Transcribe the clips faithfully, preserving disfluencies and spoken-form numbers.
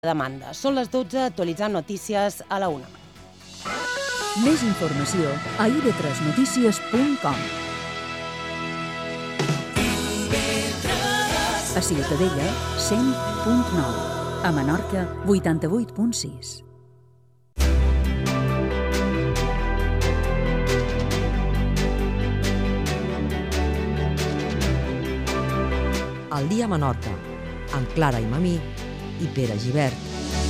demanda. Són les dotze, actualitzant notícies a la una. Més informació a i ve tres notícies punt com. A Ciutadella, cent punt nou. A Menorca, vuitanta-vuit punt sis. El dia a Menorca, amb Clara i Mamí i Pere Gibert.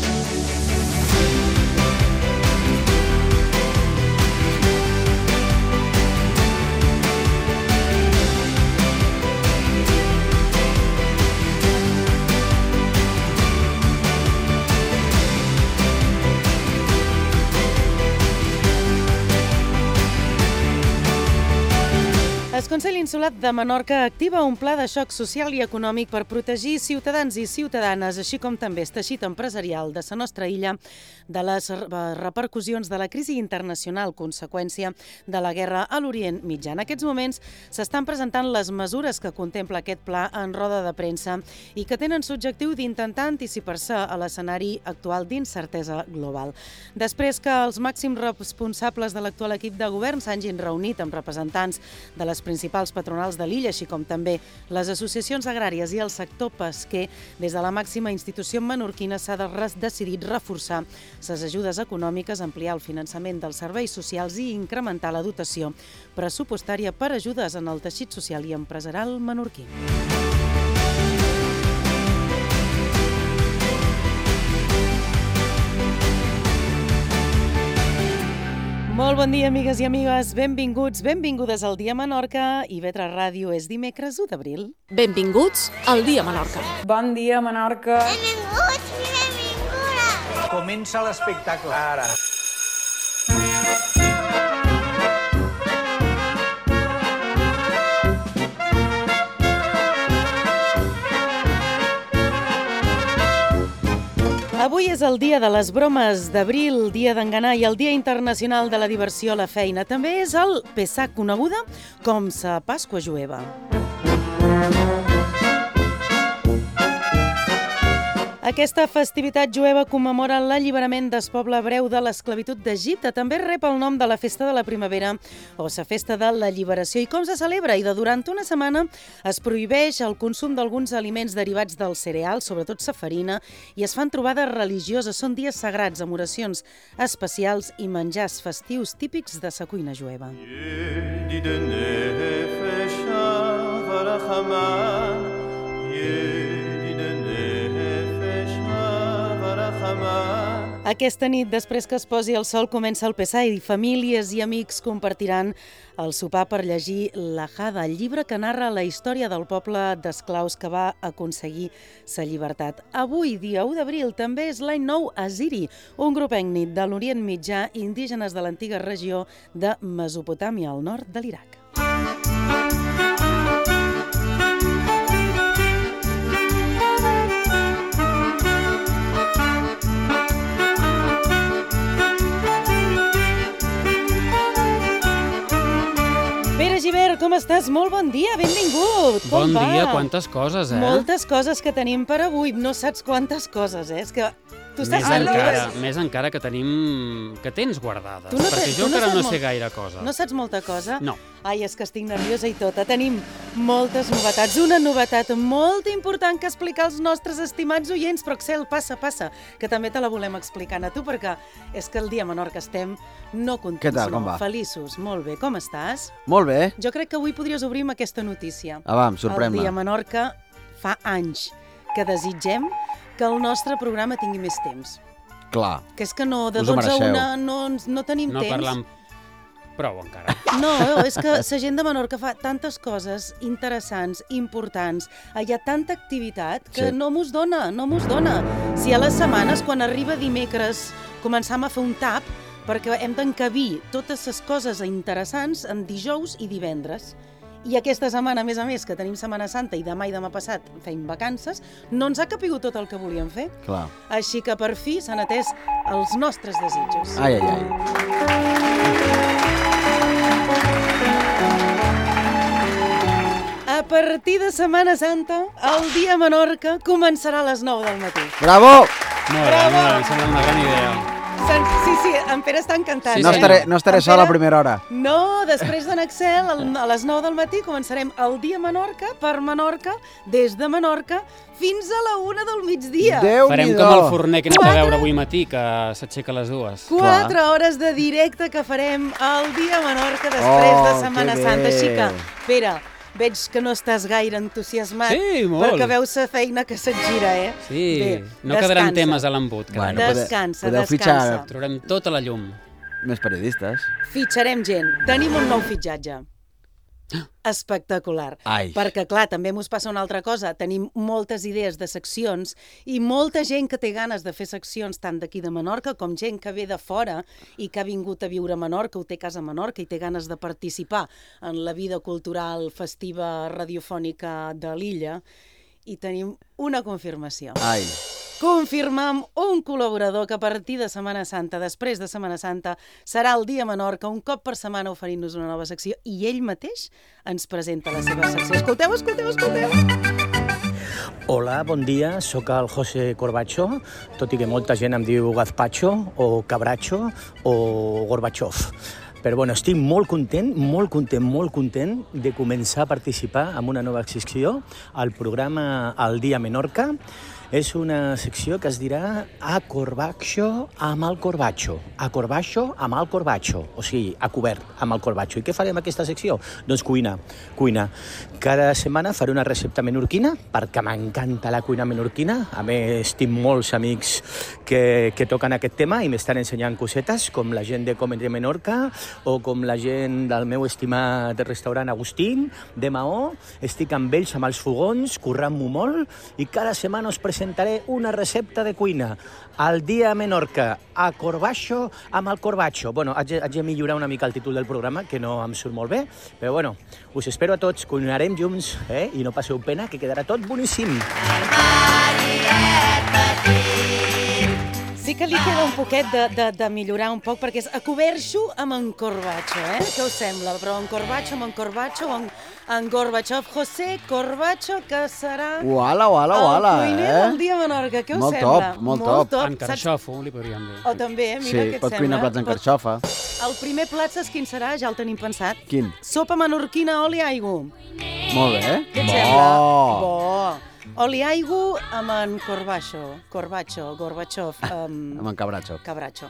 El Consell Insular de Menorca activa un pla de xoc social i econòmic per protegir ciutadans i ciutadanes, així com també el teixit empresarial de la nostra illa de les repercussions de la crisi internacional, conseqüència de la guerra a l'Orient Mitjà. En aquests moments s'estan presentant les mesures que contempla aquest pla en roda de premsa i que tenen l'objectiu d'intentar anticipar-se a l'escenari actual d'incertesa global. Després que els màxims responsables de l'actual equip de govern s'hagin reunit amb representants de les principals patronals de l'illa, així com també les associacions agràries i el sector pesquer, des de la màxima institució menorquina s'ha decidit reforçar les ajudes econòmiques, ampliar el finançament dels serveis socials i incrementar la dotació pressupostària per ajudes en el teixit social i empresarial menorquí. Molt bon dia, amigues i amigues. Benvinguts, benvingudes al Dia Menorca. i ve tres Ràdio és dimecres u d'abril. Benvinguts al Dia Menorca. Bon dia, Menorca. Benvinguts i benvingudes. Comença l'espectacle ara. Avui és el dia de les bromes d'abril, dia d'enganar i el Dia Internacional de la Diversió a la Feina. També és el Pessac, coneguda com la Pasqua Jueva. Aquesta festivitat jueva commemora l'alliberament del poble hebreu de l'esclavitud d'Egipte. També rep el nom de la Festa de la Primavera o la Festa de l'Alliberació. I com se celebra? I de durant una setmana es prohibeix el consum d'alguns aliments derivats del cereal, sobretot la farina, i es fan trobades religioses. Són dies sagrats amb oracions especials i menjars festius típics de la cuina jueva. Aquesta nit, després que es posi el sol, comença el Pessah i famílies i amics compartiran el sopar per llegir l'Hada, el llibre que narra la història del poble d'esclaus que va aconseguir la llibertat. Avui, dia u d'abril, també és l'any nou Aziri, un grup ètnic de l'Orient Mitjà, indígenes de l'antiga regió de Mesopotàmia, al nord de l'Iraq. Pere Gibert, com estàs? Molt bon dia, benvingut! Com Bon va? dia, quantes coses, eh? Moltes coses que tenim per avui. No saps quantes coses, eh? És que tu estàs Més nerviós. encara, més encara que tenim... que tens guardades. Tu no te- perquè tu jo no encara saps no molt- sé gaire cosa. No saps molta cosa? No. Ai, és que estic nerviosa i tota. Tenim moltes novetats. Una novetat molt important que explicar als nostres estimats oients, però Excel, passa, passa, que també te la volem explicar a tu, perquè és que el dia a Menorca estem no contents, Què tal, com no, va? feliços. Molt bé, com estàs? Molt bé. Jo crec que avui podries obrir amb aquesta notícia. Ah, va, El sorprèn-me. dia a Menorca fa anys que desitgem que el nostre programa tingui més temps. Clar. Que és que no, de Us ho dotze a mereixeu. una no, no tenim No temps. parlant prou encara. No, és que la gent de Menorca fa tantes coses interessants, importants, hi ha tanta activitat que Sí. no mos dona, no mos dona. Si a les setmanes, quan arriba dimecres, començam a fer un tap, perquè hem d'encabir totes les coses interessants en dijous i divendres. I aquesta setmana, a més a més, que tenim Setmana Santa i demà i demà passat feim vacances, no ens ha capigut tot el que volíem fer. Clar. Així que per fi s'han atès els nostres desitjos. Ai, ai, ai. A partir de Setmana Santa, el dia a Menorca començarà a les nou del matí. Bravo! Molt bé, molt bé, em sembla una gran idea. Sant... Sí, sí, en Pere està encantat. Sí, No sí. estaré, no estaré En sol a Pere- primera hora. No, després d'en Excel, al- a les nou del matí, començarem el dia Menorca per Menorca, des de Menorca, fins a la una del migdia. Déu-n'hi-do. Farem com el forner que he anat a Quatre. veure avui matí, que s'aixeca a les dues. Quatre hores de directe que farem el dia Menorca després Oh, de Setmana que Santa. bé. Així que, Pere, veig que no estàs gaire entusiasmat. Sí, molt. Perquè veus la feina que se't gira, eh? Sí, Bé, no quedaran descansa. temes a l'embut. que Bueno, ara. pode- Descansa, podeu descansa. fitxar- Traurem tota la llum. Més periodistes. Fitxarem gent. Tenim un nou fitxatge. Espectacular. Ai. Perquè, clar, també mos passa una altra cosa. Tenim moltes idees de seccions i molta gent que té ganes de fer seccions tant d'aquí de Menorca com gent que ve de fora i que ha vingut a viure a Menorca o té casa a Menorca i té ganes de participar en la vida cultural, festiva, radiofònica de l'illa. I tenim una confirmació. Ai. Confirmam un col·laborador que a partir de Setmana Santa, després de Setmana Santa, serà el dia Menorca, un cop per setmana oferint-nos una nova secció, i ell mateix ens presenta la seva secció. Escolteu, escolteu, escolteu! Hola, bon dia, sóc el José Corbacho, tot i que molta gent em diu Gazpacho o Cabracho o Gorbachev. Però bueno, estic molt content, molt content, molt content de començar a participar en una nova secció al programa El Dia Menorca. És una secció que es dirà A Corbacho amb el Corbacho. A Corbacho amb el Corbacho. O sigui, a cobert amb el Corbacho. I què farem en aquesta secció? Doncs cuina, cuina. Cada setmana faré una recepta menorquina, perquè m'encanta la cuina menorquina. A més, tinc molts amics que, que toquen aquest tema i m'estan ensenyant cosetes, com la gent de Comer de Menorca o com la gent del meu estimat restaurant Agustín, de Maó. Estic amb ells, amb els fogons, currant-m'ho molt, i cada setmana us presentaré una recepta de cuina. El dia Menorca, a Corbacho amb el Corbacho. Bueno, haig, haig de millorar una mica el títol del programa, que no em surt molt bé, però bueno, us espero a tots, cuinarem junts, eh? I no passeu pena, que quedarà tot boníssim. Sí que li queda un poquet de, de, de millorar un poc, perquè és a coberxo amb en Corbacho, eh? Què us sembla? Però en Corbacho amb en Corbacho o en, en Gorbachev, José Corbacho, que serà Uala, uala, uala, el cuiner eh? del dia Menorca. Què us Molt sembla? top, molt top. En carxofo, li podríem dir. O també, mira, Sí, què et pot sembla? cuinar plats en Pot- carxofa. El primer plat, saps quin serà? Ja el tenim pensat. Quin? Sopa menorquina, oli, aigua. Molt bé. Què et Bo. sembla? Bo. Oli, aigua amb en Corbacho. Corbacho, Gorbachev. Um, Amb en Cabracho. Cabracho.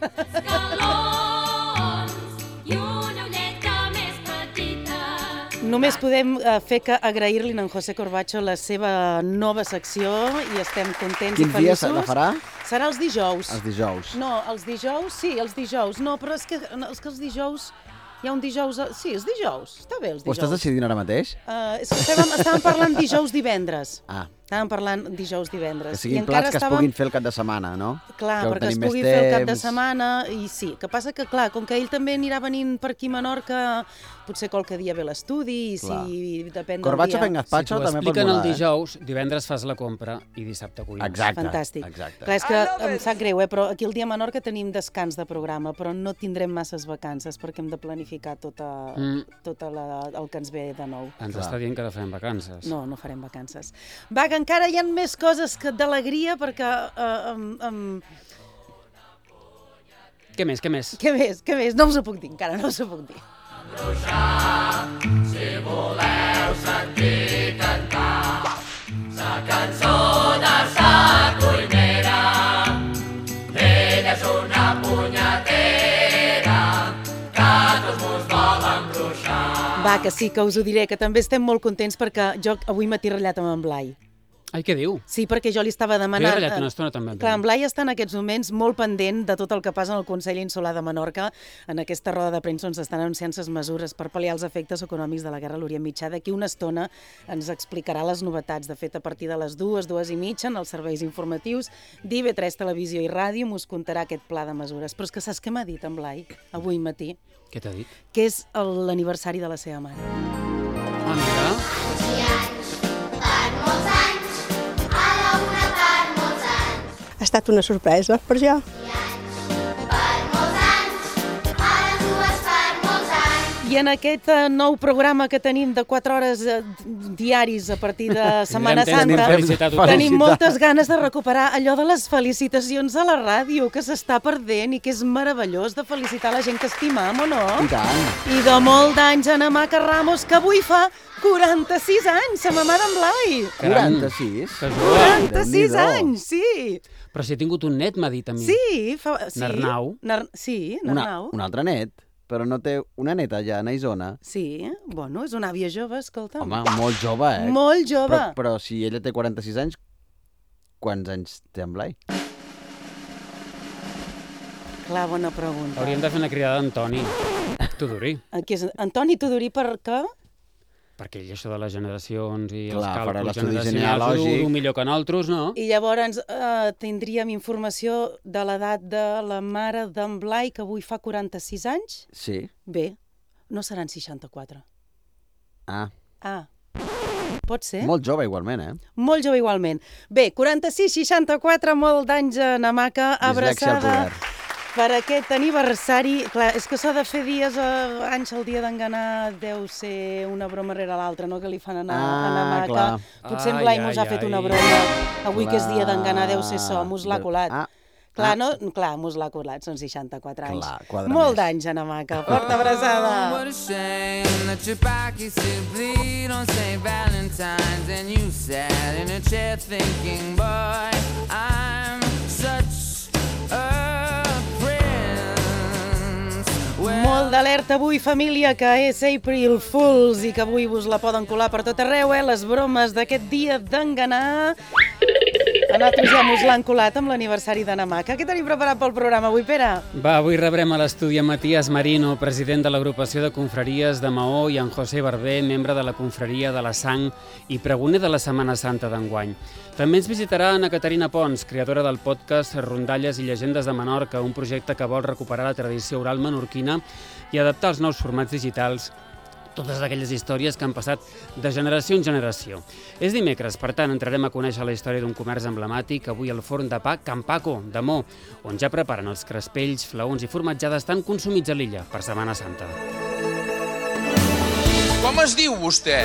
Només podem eh, fer que agrair-li a en José Corbacho la seva nova secció i estem contents Quin i dia feliços. se la farà? Serà els dijous. Els dijous. No, els dijous, sí, els dijous. No, però és que, no, és que els dijous... Hi ha un dijous... a- Sí, els dijous. Està bé, els Ho dijous. estàs decidint ara mateix? Uh, és que estàvem, estàvem parlant dijous divendres. Ah, Estàvem parlant dijous divendres. que siguin I encara plats que es estàvem- puguin fer el cap de setmana, no? Clar, que perquè es tenim més pugui fer el cap de temps. setmana i sí. Que passa que, clar, com que ell també anirà venint per aquí a Menorca, potser qualque dia ve l'estudi i si Clar. depèn Corbacho del fent dia... gazpacho Si t'ho també pot expliquen el molar, eh? dijous, divendres fas la compra i dissabte cuines. Exacte. Fantàstic. Exacte. Clar, és que em sap greu, eh? Però aquí el dia a Menorca tenim descans de programa, però no tindrem masses vacances perquè hem de planificar tota, Mm. tota la, el que ens ve de nou. Ens Clar. està dient que no farem vacances. No, no farem vacances. Va, que encara hi ha més coses que d'alegria perquè... Uh, um, um, Què més, què més? què més, què més? No us ho puc dir, encara no us ho puc dir. Va, que sí, que us ho diré, que també estem molt contents perquè jo avui m'he ratllat amb en Blai. Ai, què diu? Sí, perquè jo li estava Jo he demanant... ratllat una eh, estona també. amb Clar, en ell. Blai està en aquests moments molt pendent de tot el que passa en el Consell Insular de Menorca. En aquesta roda de premsa on s'estan anunciant les mesures per pal·liar els efectes econòmics de la guerra a l'Orient Mitjà. D'aquí una estona ens explicarà les novetats. De fet, a partir de les dues, dues i mitja, en els serveis informatius d'I V tres Televisió i Ràdio mos contarà aquest pla de mesures. Però és que saps què m'ha dit en Blai avui matí? Què t'ha dit? Que és el- l'aniversari de la seva mare. Ah, mira. Ha estat una sorpresa per jo. I I en aquest eh, nou programa que tenim de quatre hores eh, diaris a partir de Setmana Tindrem temps Santa, per felicitar tothom. tenim moltes ganes de recuperar allò de les felicitacions a la ràdio, que s'està perdent i que és meravellós de felicitar la gent que estimam, o no? I tant. I de molt d'anys a Maca Ramos, que avui fa quaranta-sis anys, sa mamà d'en Blai. Caram. quaranta-sis? Que jove. quaranta-sis Déu-n'hi-do. anys, sí. Però si he tingut un net, m'ha dit a mi. Sí, fa... sí. Narnau. Nar... Sí, Una, Narnau. un altre net, però no té una neta ja, a Isona. Sí, bueno, és una àvia jove, escolta'm. Home, molt jove, eh? Molt jove. Però, però si ella té quaranta-sis anys, quants anys té en Blai? Clar, bona pregunta. Hauríem de fer una cridada d'Antoni Tudurí. Aquí és Antoni Tudurí, per què? Perquè ell això de les generacions i Clar, els farà càlculs l'estudi generacionals ho genealògic. du millor que nosaltres, no? I llavors eh, tindríem informació de l'edat de la mare d'en Blai, que avui fa quaranta-sis anys? Sí. Bé, no seran seixanta-quatre. Ah, Ah, pot ser? molt jove igualment, eh? Molt jove igualment. Bé, quaranta-sis seixanta-quatre, molt d'anys a Namaca, Dislèxia al abraçada poder. per aquest aniversari. Clar, és que s'ha de fer dies, eh, anys el dia d'enganar deu ser una broma rere l'altra, no?, que li fan anar Ah, a Namaca. clar. Potser en Ai, Blai ai, mos ha fet ai. una broma. Avui que és dia d'enganar deu ser Clar. so, mos l'ha colat. Ah, Clar, ah. no? Clar, mos l'ha colat, són seixanta-quatre anys. Clar, quadra Molt més. d'anys a Namaca. Forta abraçada. What a shame that your back used to bleed on Saint Valentine's and you sat in a chair thinking, boy, I'm such a prince. Well, Molt d'alerta avui, família, que és April Fools i que avui vos la poden colar per tot arreu, eh? Les bromes d'aquest dia d'enganar. A nosaltres ja mos l'han colat amb l'aniversari de Namaca. Què tenim preparat pel programa avui, Pere? Va, avui rebrem a l'estudi a Matías Marino, president de l'agrupació de confraries de Maó, i en José Barber, membre de la confraria de la Sang i pregoner de la Setmana Santa d'enguany. També ens visitarà Anna Caterina Pons, creadora del podcast Rondalles i llegendes de Menorca, un projecte que vol recuperar la tradició oral menorquina i adaptar als nous formats digitals totes aquelles històries que han passat de generació en generació. És dimecres, per tant, entrarem a conèixer la història d'un comerç emblemàtic, avui el forn de pa Can Paco, de Mo, on ja preparen els crespells, flaons i formatjades tan consumits a l'illa per Setmana Santa. com es diu vostè?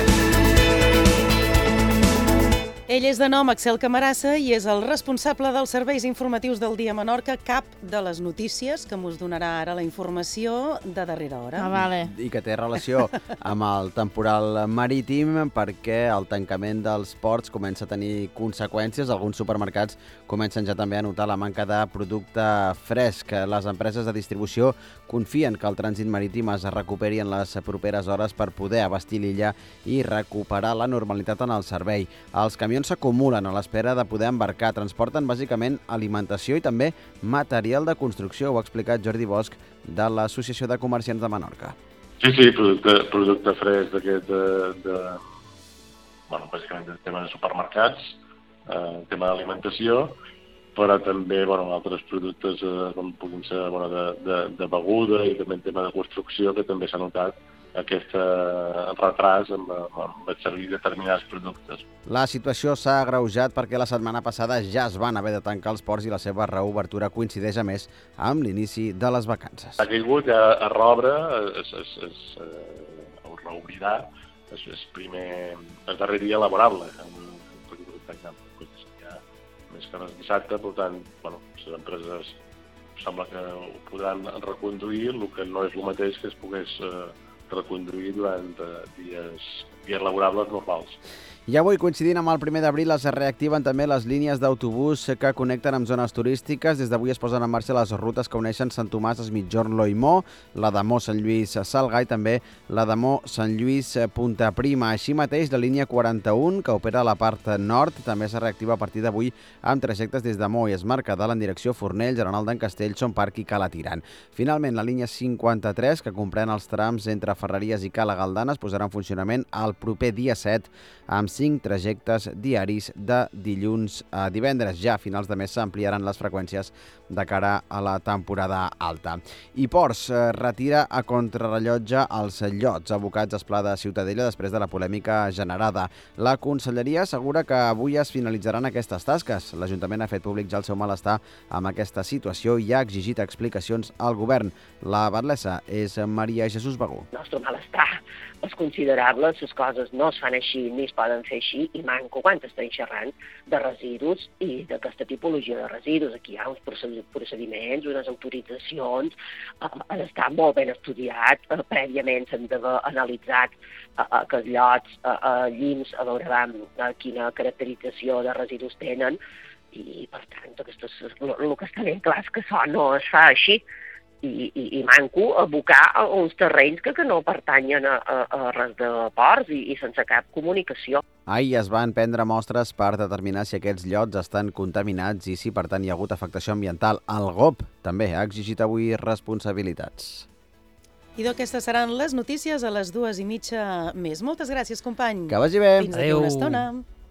Ell és de nom Axel Camarassa i és el responsable dels serveis informatius del Dia Menorca, cap de les notícies, que mos donarà ara la informació de darrera hora. Ah, vale. I que té relació amb el temporal marítim perquè el tancament dels ports comença a tenir conseqüències. Alguns supermercats comencen ja també a notar la manca de producte fresc. Les empreses de distribució confien que el trànsit marítim es recuperi en les properes hores per poder abastir l'illa i recuperar la normalitat en el servei. Els camions s'acumulen a l'espera de poder embarcar. Transporten bàsicament alimentació i també material de construcció. Ho ha explicat Jordi Bosch de l'Associació de Comerciants de Menorca. Sí, sí, producte, producte fresc d'aquest de, de, bueno, bàsicament del tema de supermercats, eh, tema d'alimentació, però també, bueno, altres productes eh, com puguin ser, bueno, de, de, de beguda i també en tema de construcció, que també s'ha notat aquest eh, retras amb, amb el servir determinats productes. La situació s'ha agreujat perquè la setmana passada ja es van haver de tancar els ports i la seva reobertura coincideix a més amb l'inici de les vacances. Ha caigut a, a reobre, es, es, es, eh, o reobrirà, és, és primer, el darrer dia laborable, en, en, ja, més que res dissabte, per tant, bueno, les empreses sembla que ho podran reconduir, el que no és el mateix que es pogués eh, reconduir durant eh, dies, dies laborables normals. I avui, coincidint amb el primer d'abril, es reactiven també les línies d'autobús que connecten amb zones turístiques. Des d'avui es posen en marxa les rutes que uneixen Sant Tomàs, Es Migjorn, Loimó, la de Mo, Sant Lluís, Salga i també la de Mo, Sant Lluís, Punta Prima. Així mateix, la línia quaranta-un, que opera a la part nord, també es reactiva a partir d'avui amb trajectes des de Mo i es marca de la direcció Fornells, Arenal d'en Castell, Son Parc i Cala Tirant. Finalment, la línia cinquanta-tres, que comprèn els trams entre Ferreries i Cala Galdana, es posarà en funcionament el proper dia set amb cinc trajectes diaris de dilluns a divendres. Ja a finals de mes s'ampliaran les freqüències de cara a la temporada alta. I Ports eh, retira a contrarrellotge els llots abocats al Pla de Ciutadella després de la polèmica generada. La Conselleria assegura que avui es finalitzaran aquestes tasques. L'Ajuntament ha fet públic ja el seu malestar amb aquesta situació i ha exigit explicacions al govern. La batlessa és Maria Jesús Begú. El nostre malestar és considerable, les coses no es fan així ni es poden fer així, i manco quan estem xerrant de residus i d'aquesta tipologia de residus. Aquí hi ha uns procediments, unes autoritzacions, eh, ha d'estar molt ben estudiat, eh, prèviament s'han d'haver analitzat eh, aquests llots, eh, eh, llims, a veure eh, quina caracterització de residus tenen, i per tant aquestes, el, el que està ben clar és que això no es fa així. I, i, i manco abocar a uns terrenys que, que no pertanyen a, a, a res de ports i, i sense cap comunicació. Ahir es van prendre mostres per determinar si aquests llots estan contaminats i si, per tant, hi ha hagut afectació ambiental. El G O P també ha exigit avui responsabilitats. I d'aquestes seran les notícies a les dues i mitja més. Moltes gràcies, company. Que vagi bé. Fins d'aquí una estona.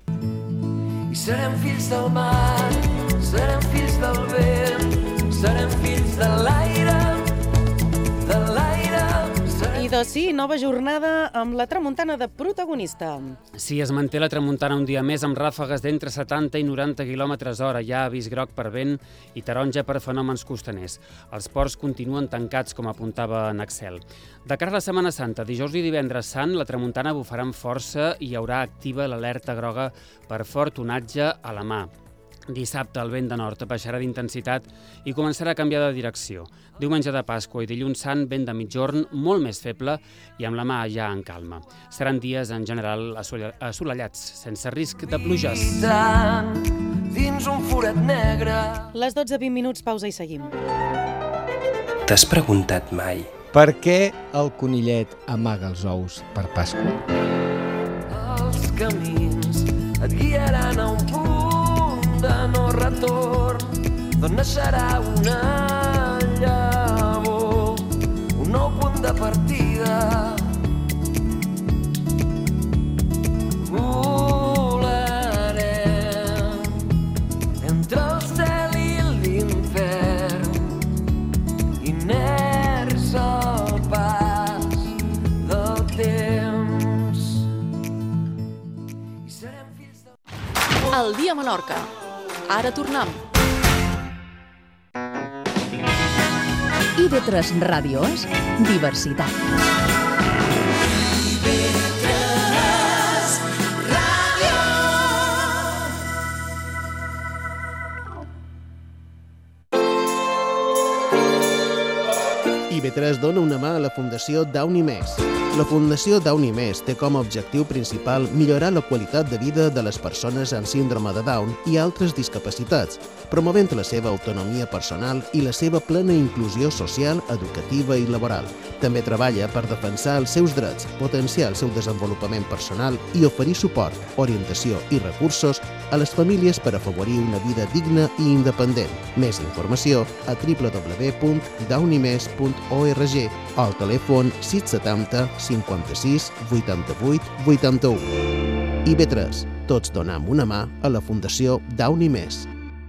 I serem fills del mar, serem fills del vent, serem fills de l'aire, de l'aire. I doncs sí, nova jornada amb la tramuntana de protagonista. Sí, es manté la tramuntana un dia més amb ràfegues d'entre setanta i noranta quilòmetres hora. Hi ha avís groc per vent i taronja per fenòmens costaners. Els ports continuen tancats, com apuntava en Excel. De cara a la Setmana Santa, dijous i divendres sant, la tramuntana bufarà amb força i hi haurà activa l'alerta groga per fort onatge a la mà. Dissabte el vent de nord baixarà d'intensitat i començarà a canviar de direcció. Diumenge de Pasqua i dilluns sant, vent de mitjorn molt més feble i amb la mà ja en calma. Seran dies en general assolellats, sense risc de pluges. Dins un forat negre. Les dotze i vint minuts, pausa i seguim. T'has preguntat mai per què el conillet amaga els ous per Pasqua? Els camins et guiaran a un punt de no retorn, d'on naixerà una llavor, un nou punt de partida. Volarem entre el cel i l'infern, inerts al pas del temps. I serem fills del... El dia a Menorca. Ara tornem. I ve tres ràdios, diversitat. I B tres dona una mà a la Fundació Downy Més. La Fundació Downy Més té com a objectiu principal millorar la qualitat de vida de les persones amb síndrome de Down i altres discapacitats, promovent la seva autonomia personal i la seva plena inclusió social, educativa i laboral. També treballa per defensar els seus drets, potenciar el seu desenvolupament personal i oferir suport, orientació i recursos a les famílies per afavorir una vida digna i independent. Més informació a w w w punt downy mes punt org o al telèfon sis setanta cinquanta-sis vuitanta-vuit vuitanta-u. I B tres, tots donam una mà a la Fundació Downy Més.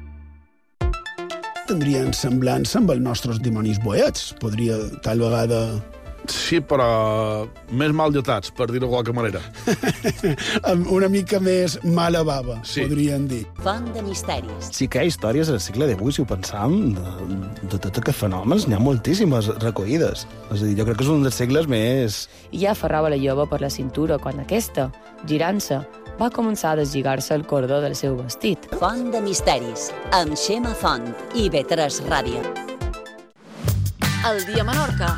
Tindrien semblança amb els nostres dimonis boets. Podria, tal vegada... Sí, però més mal dotats, per dir-ho de qualque manera. Una mica més mala bava, sí. Podríem dir. Font de misteris. Sí que hi ha històries al segle divuit, si ho pensam, de, de tots aquests fenòmens, n'hi ha moltíssimes recollides. És a dir, jo crec que és un dels segles més... I ja aferrava la jove per la cintura quan aquesta, girant-se, va començar a deslligar-se el cordó del seu vestit. Font de misteris, amb Xema Font i B tres Ràdio. El dia a Menorca.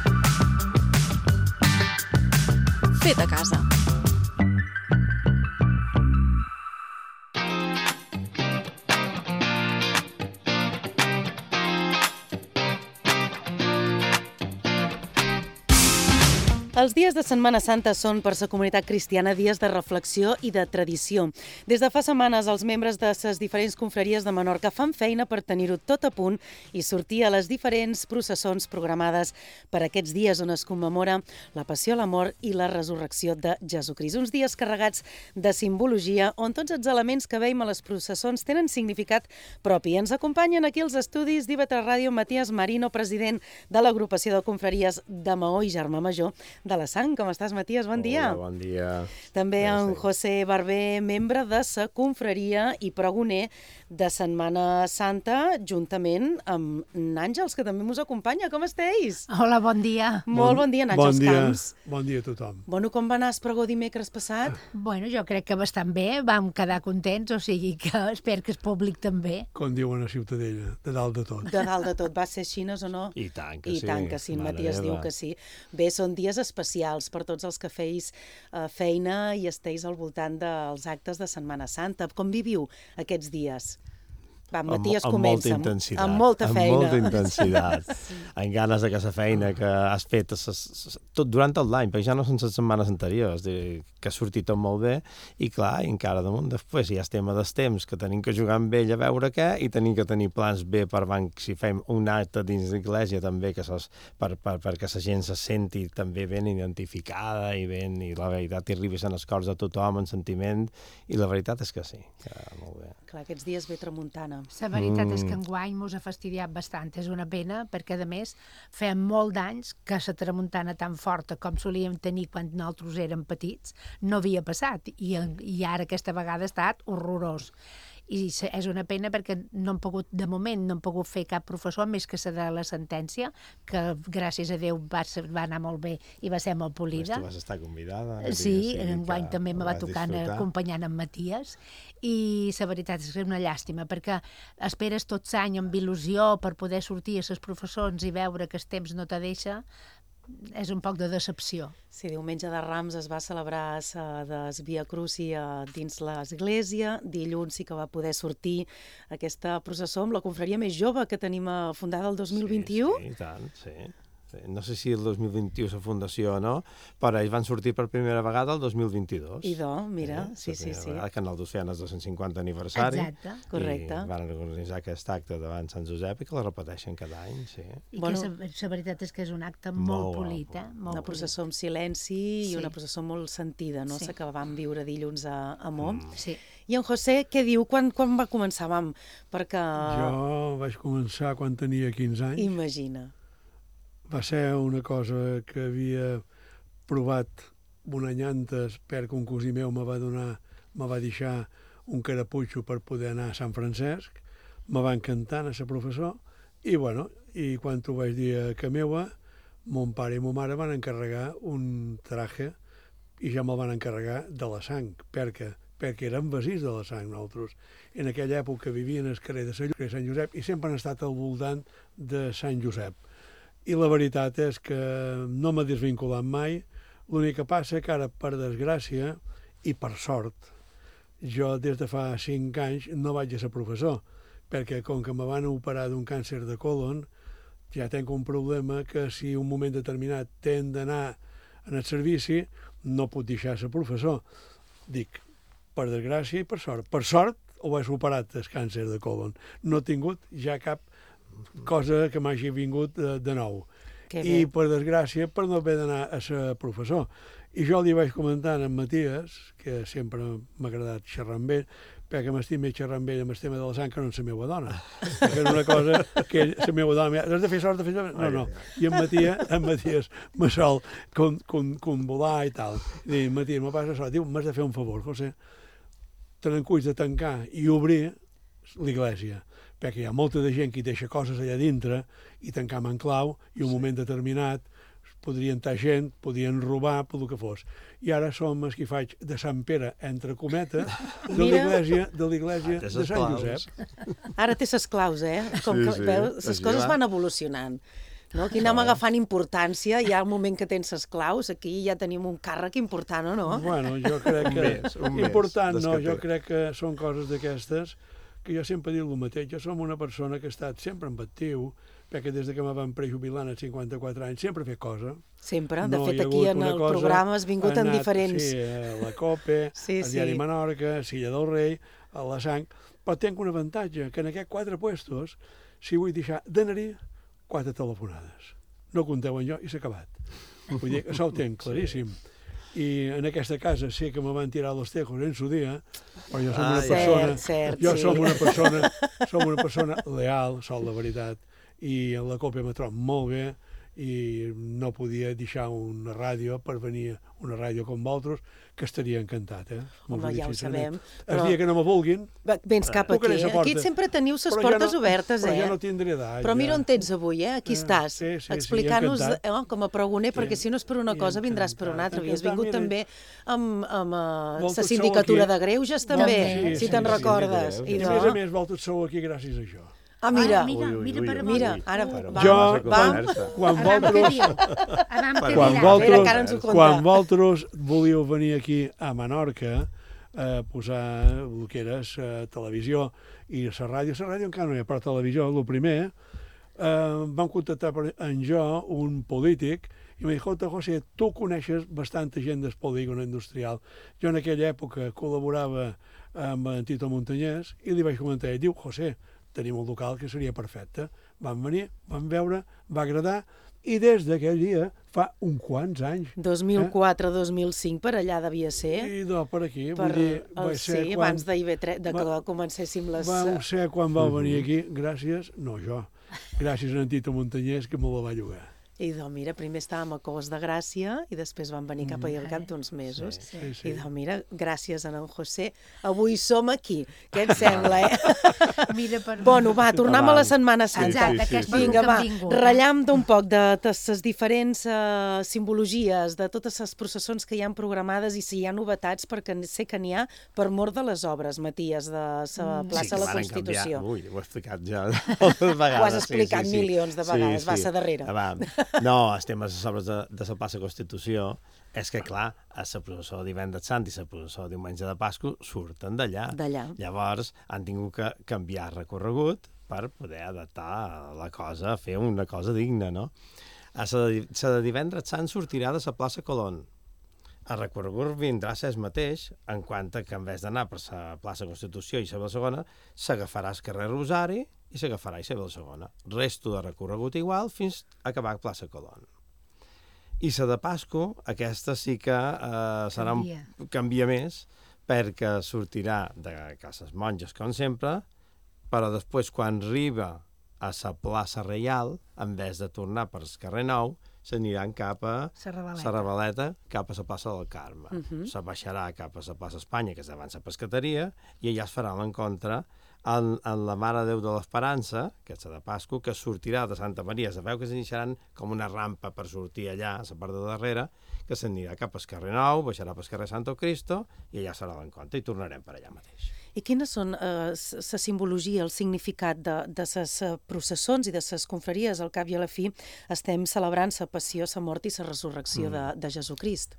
Fet a casa. Els dies de Setmana Santa són per la comunitat cristiana dies de reflexió i de tradició. Des de fa setmanes, els membres de les diferents confraries de Menorca fan feina per tenir-ho tot a punt i sortir a les diferents processons programades per aquests dies on es commemora la passió, la mort i la resurrecció de Jesucrist. Uns dies carregats de simbologia on tots els elements que veiem a les processons tenen significat propi. Ens acompanyen aquí als estudis d'I V tres Ràdio Matías Marino, president de l'agrupació de confraries de Maó i Germà Major de la Sang. Com estàs, Matías? Bon dia. Hola, bon dia. També en José Barber, membre de la confraria i pregoner de Setmana Santa, juntament amb n'Àngels, que també us acompanya. Com esteu? Hola, bon dia. Molt bon dia, n'Àngels Camps. Bon dia a tothom. Bueno, com va anar el pregó dimecres passat? Bueno, jo crec que bastant bé, vam quedar contents, o sigui que espero que el públic també. Com diuen a Ciutadella, de dalt de tot. De dalt de tot. Va ser xines o no? I tant que sí. I tant que sí, Matías diu que sí. Bé, són dies especials per tots els que feis uh, feina i esteu al voltant dels actes de Setmana Santa. Com viviu aquests dies? Va, Matías, amb, amb comença. Molta intensitat, amb molta feina. Amb molta intensitat. Sí. Amb ganes de que la feina que has fet ses, ses, tot durant tot l'any, perquè ja no són les setmanes anteriors, de, que ha sortit tot molt bé, i clar, i encara damunt després ja és tema dels temps, que tenim que jugar amb ell a veure què, i tenim que tenir plans bé per van, si fem un acte dins l'església també, que sos, per, per, perquè la gent se senti també ben identificada i ben, i la veritat hi arribis en els cors de tothom en sentiment, i la veritat és que sí, que molt bé. Clar, aquests dies ve tramuntana. La veritat mm. és que enguany mos ha fastidiat bastant. És una pena, perquè a més fem molt d'anys que la tramuntana tan forta com solíem tenir quan nosaltres érem petits no havia passat, i, i ara aquesta vegada ha estat horrorós. I és una pena perquè no hem pogut, de moment, no hem pogut fer cap professor més que la de la sentència, que gràcies a Déu va, va anar molt bé i va ser molt polida. Tu vas estar convidada. Sí, enguany també me va tocar acompanyant en Matías, i la veritat és que és una llàstima, perquè esperes tot l'any amb il·lusió per poder sortir a les professons i veure que el temps no te deixa. És un poc de decepció. Sí, diumenge de Rams es va celebrar el Via Crucis dins l'església. Dilluns sí que va poder sortir aquesta processó amb la confraria més jove que tenim fundada el dos mil vint-i-u. Sí, sí, i tant, sí. No sé si el dos mil vint-i-u la fundació o no, però ells van sortir per primera vegada el dos mil vint-i-dos. Idò, mira, sí, sí, sí. Que nosaltres feien el dos-cents cinquanta aniversari. Exacte, correcte. I van organitzar aquest acte davant Sant Josep i que la repeteixen cada any, sí. I que la veritat és que és un acte molt polit, eh? Una processó amb silenci i una processó molt sentida, no? La que vam viure dilluns a Mó. Sí. I en José, què diu? Quan va començar? Perquè... Jo vaig començar quan tenia quinze anys. Imagina. Va ser una cosa que havia provat un any antes perquè un cosí meu me va donar, me va deixar un caraputxo per poder anar a Sant Francesc, me va encantar anar a ser professor, i bueno, i quan ho vaig dir a que meua, mon pare i mon mare van encarregar un traje i ja me'l van encarregar de la Sang, perquè perquè eren vesins de la Sang nosaltres. En aquella època vivien al carrer de Sant Josep i sempre han estat al voltant de Sant Josep. I la veritat és que no m'ha desvinculat mai. L'únic que passa que ara, per desgràcia, i per sort, jo des de fa cinc anys no vaig a ser professor, perquè com que me van operar d'un càncer de colon, ja tenc un problema que si un moment determinat tenc d'anar en el servici, no puc deixar ser professor. Dic, per desgràcia i per sort. Per sort ho he superat, el càncer de colon. No he tingut ja cap cosa que m'hagi vingut de, de nou. I, per desgràcia, per no haver d'anar a ser professor. I jo li vaig comentar a en Matías, que sempre m'ha agradat xerrar amb ell, perquè m'estim més xerrar amb ell amb el tema de la sang que no amb la meva dona. Que és una cosa que la meva dona... Has de fer sort de fer... No, no. I en Matías, en Matías me sol con, con, convolar i tal. I dic, Matías, me passa això. Diu, m'has de fer un favor, José. Te n'encuix de tancar i obrir l'església, perquè hi ha molta de gent que hi deixa coses allà dintre i tancar en clau, i un moment determinat podrien estar gent, podien robar, per el que fos. I ara som els que faig de Sant Pere, entre cometes, de l'església de l'església de Sant Josep. Ara té ses claus, eh? Com que, veus, les coses van evolucionant. No? Aquí anem agafant importància, hi ha un moment que tens ses claus, aquí ja tenim un càrrec important, o no? Bueno, jo crec que... Important, no, jo crec que són coses d'aquestes que jo sempre dic el mateix. Jo som una persona que ha estat sempre en actiu, perquè des de que me van prejubilant als cinquanta-quatre anys sempre he fet cosa. Sempre, de fet aquí en el programa has vingut en diferents... Sí, a la COPE, al Diari Menorca, a Silla del Rei, a la Sang, però tinc un avantatge, que en aquests quatre puestos, si vull deixar d'anar-hi, quatre telefonades. No compteu en jo i s'ha acabat. Vull dir que això ho tenc claríssim. I en aquesta casa sé que me van tirar los tejos en su dia, però jo som una persona... Cert, jo sí. som una persona, som una persona leal, sol la veritat, i la COPE m'ha trobat molt bé, i no podia deixar una ràdio per venir una ràdio com vosaltres, que estaria encantat, eh? Home, ja ho sabem. El dia que no me vulguin... Vens cap aquí. Aquí sempre teniu les portes obertes, eh? Però ja no tindré edat. Però mira on tens avui, eh? Aquí estàs, explicant-nos com a pregoner, perquè si no és per una cosa vindràs per una altra. Havies vingut també amb la sindicatura de Greuges, també, si te'n recordes. I a més a més, vosaltres sou aquí gràcies a això. Ah, mira, mira, mira, per mira, ara vam, jo, vam, quan vosaltres, quan vosaltres, quan vosaltres volíeu venir aquí a Menorca a posar el que era la televisió i la ràdio, la ràdio encara no hi ha, però televisió, el primer, eh, vam contactar en jo, un polític, i m'ha dit, escolta, José, tu coneixes bastanta gent del polígon industrial. Jo en aquella època col·laborava amb en Tito Montañés i li vaig comentar, i diu, José, tenim un local que seria perfecte. Van venir, van veure, va agradar, i des d'aquell dia, fa uns quants anys... dos mil quatre dos mil cinc, per allà devia ser. I no, per aquí. Per, vull dir, el, va ser sí, quan, abans de I B tres, de que va, comencéssim les... Vau ser quan vau venir aquí, gràcies, no jo, gràcies a en Tito Montañés, que me la va llogar. I doncs mira, primer estàvem a Cos de Gràcia i després vam venir cap allà al cap d'uns mesos. Sí, sí, sí. I doncs mira, gràcies a en José, avui som aquí. Què et sembla, eh? Mira per... Bueno, va, tornem a la Setmana Santa. Exacte, sí, sí, sí. Vinga, va, ratllam d'un poc de les diferents uh, simbologies, de totes les processons que hi han programades i si hi ha novetats, perquè sé que n'hi ha per mort de les obres, Matías, de la plaça sí, de la Constitució. Ui, ho he explicat ja moltes vegades. Ho has explicat sí, sí, milions de vegades, sí, sí. Va ser darrere. Va, no, els temes sobre de, de la plaça Constitució és que, clar, a la processó de Divendres Sant i la processó de Diumenge de Pasqua surten d'allà. Llavors han tingut que canviar recorregut per poder adaptar la cosa, fer una cosa digna, no? A la de, la de Divendres Sant sortirà de la plaça Colón. El recorregut vindrà a ser el mateix, en quant que en vez d'anar per la plaça Constitució i la segona, s'agafarà el carrer Rosari i s'agafarà i la segona. Resto de recorregut igual fins a acabar a plaça Colón. I la de Pasqua, aquesta sí que eh, serà un, canvia més, perquè sortirà de Cases Monges, com sempre, però després, quan arriba a la plaça Reial, en vez de tornar per el carrer Nou, s'aniran cap a la Revaleta, cap a la plaça del Carme. Uh -huh. Se baixarà cap a la plaça Espanya, que és davant la pescateria, i allà es farà l'encontre en, en la Mare de Déu de l'Esperança, que és la de Pasqua, que sortirà de Santa Maria. Se veu que s'iniciaran com una rampa per sortir allà, a la part de darrere, que s'anirà cap al carrer Nou, baixarà pel carrer Santo Cristo, i allà serà l'encontre, i tornarem per allà mateix. I quines són la eh, simbologia, el significat de, de les processons i de les confraries? Al cap i a la fi estem celebrant la passió, la mort i la resurrecció mm. de, de Jesucrist.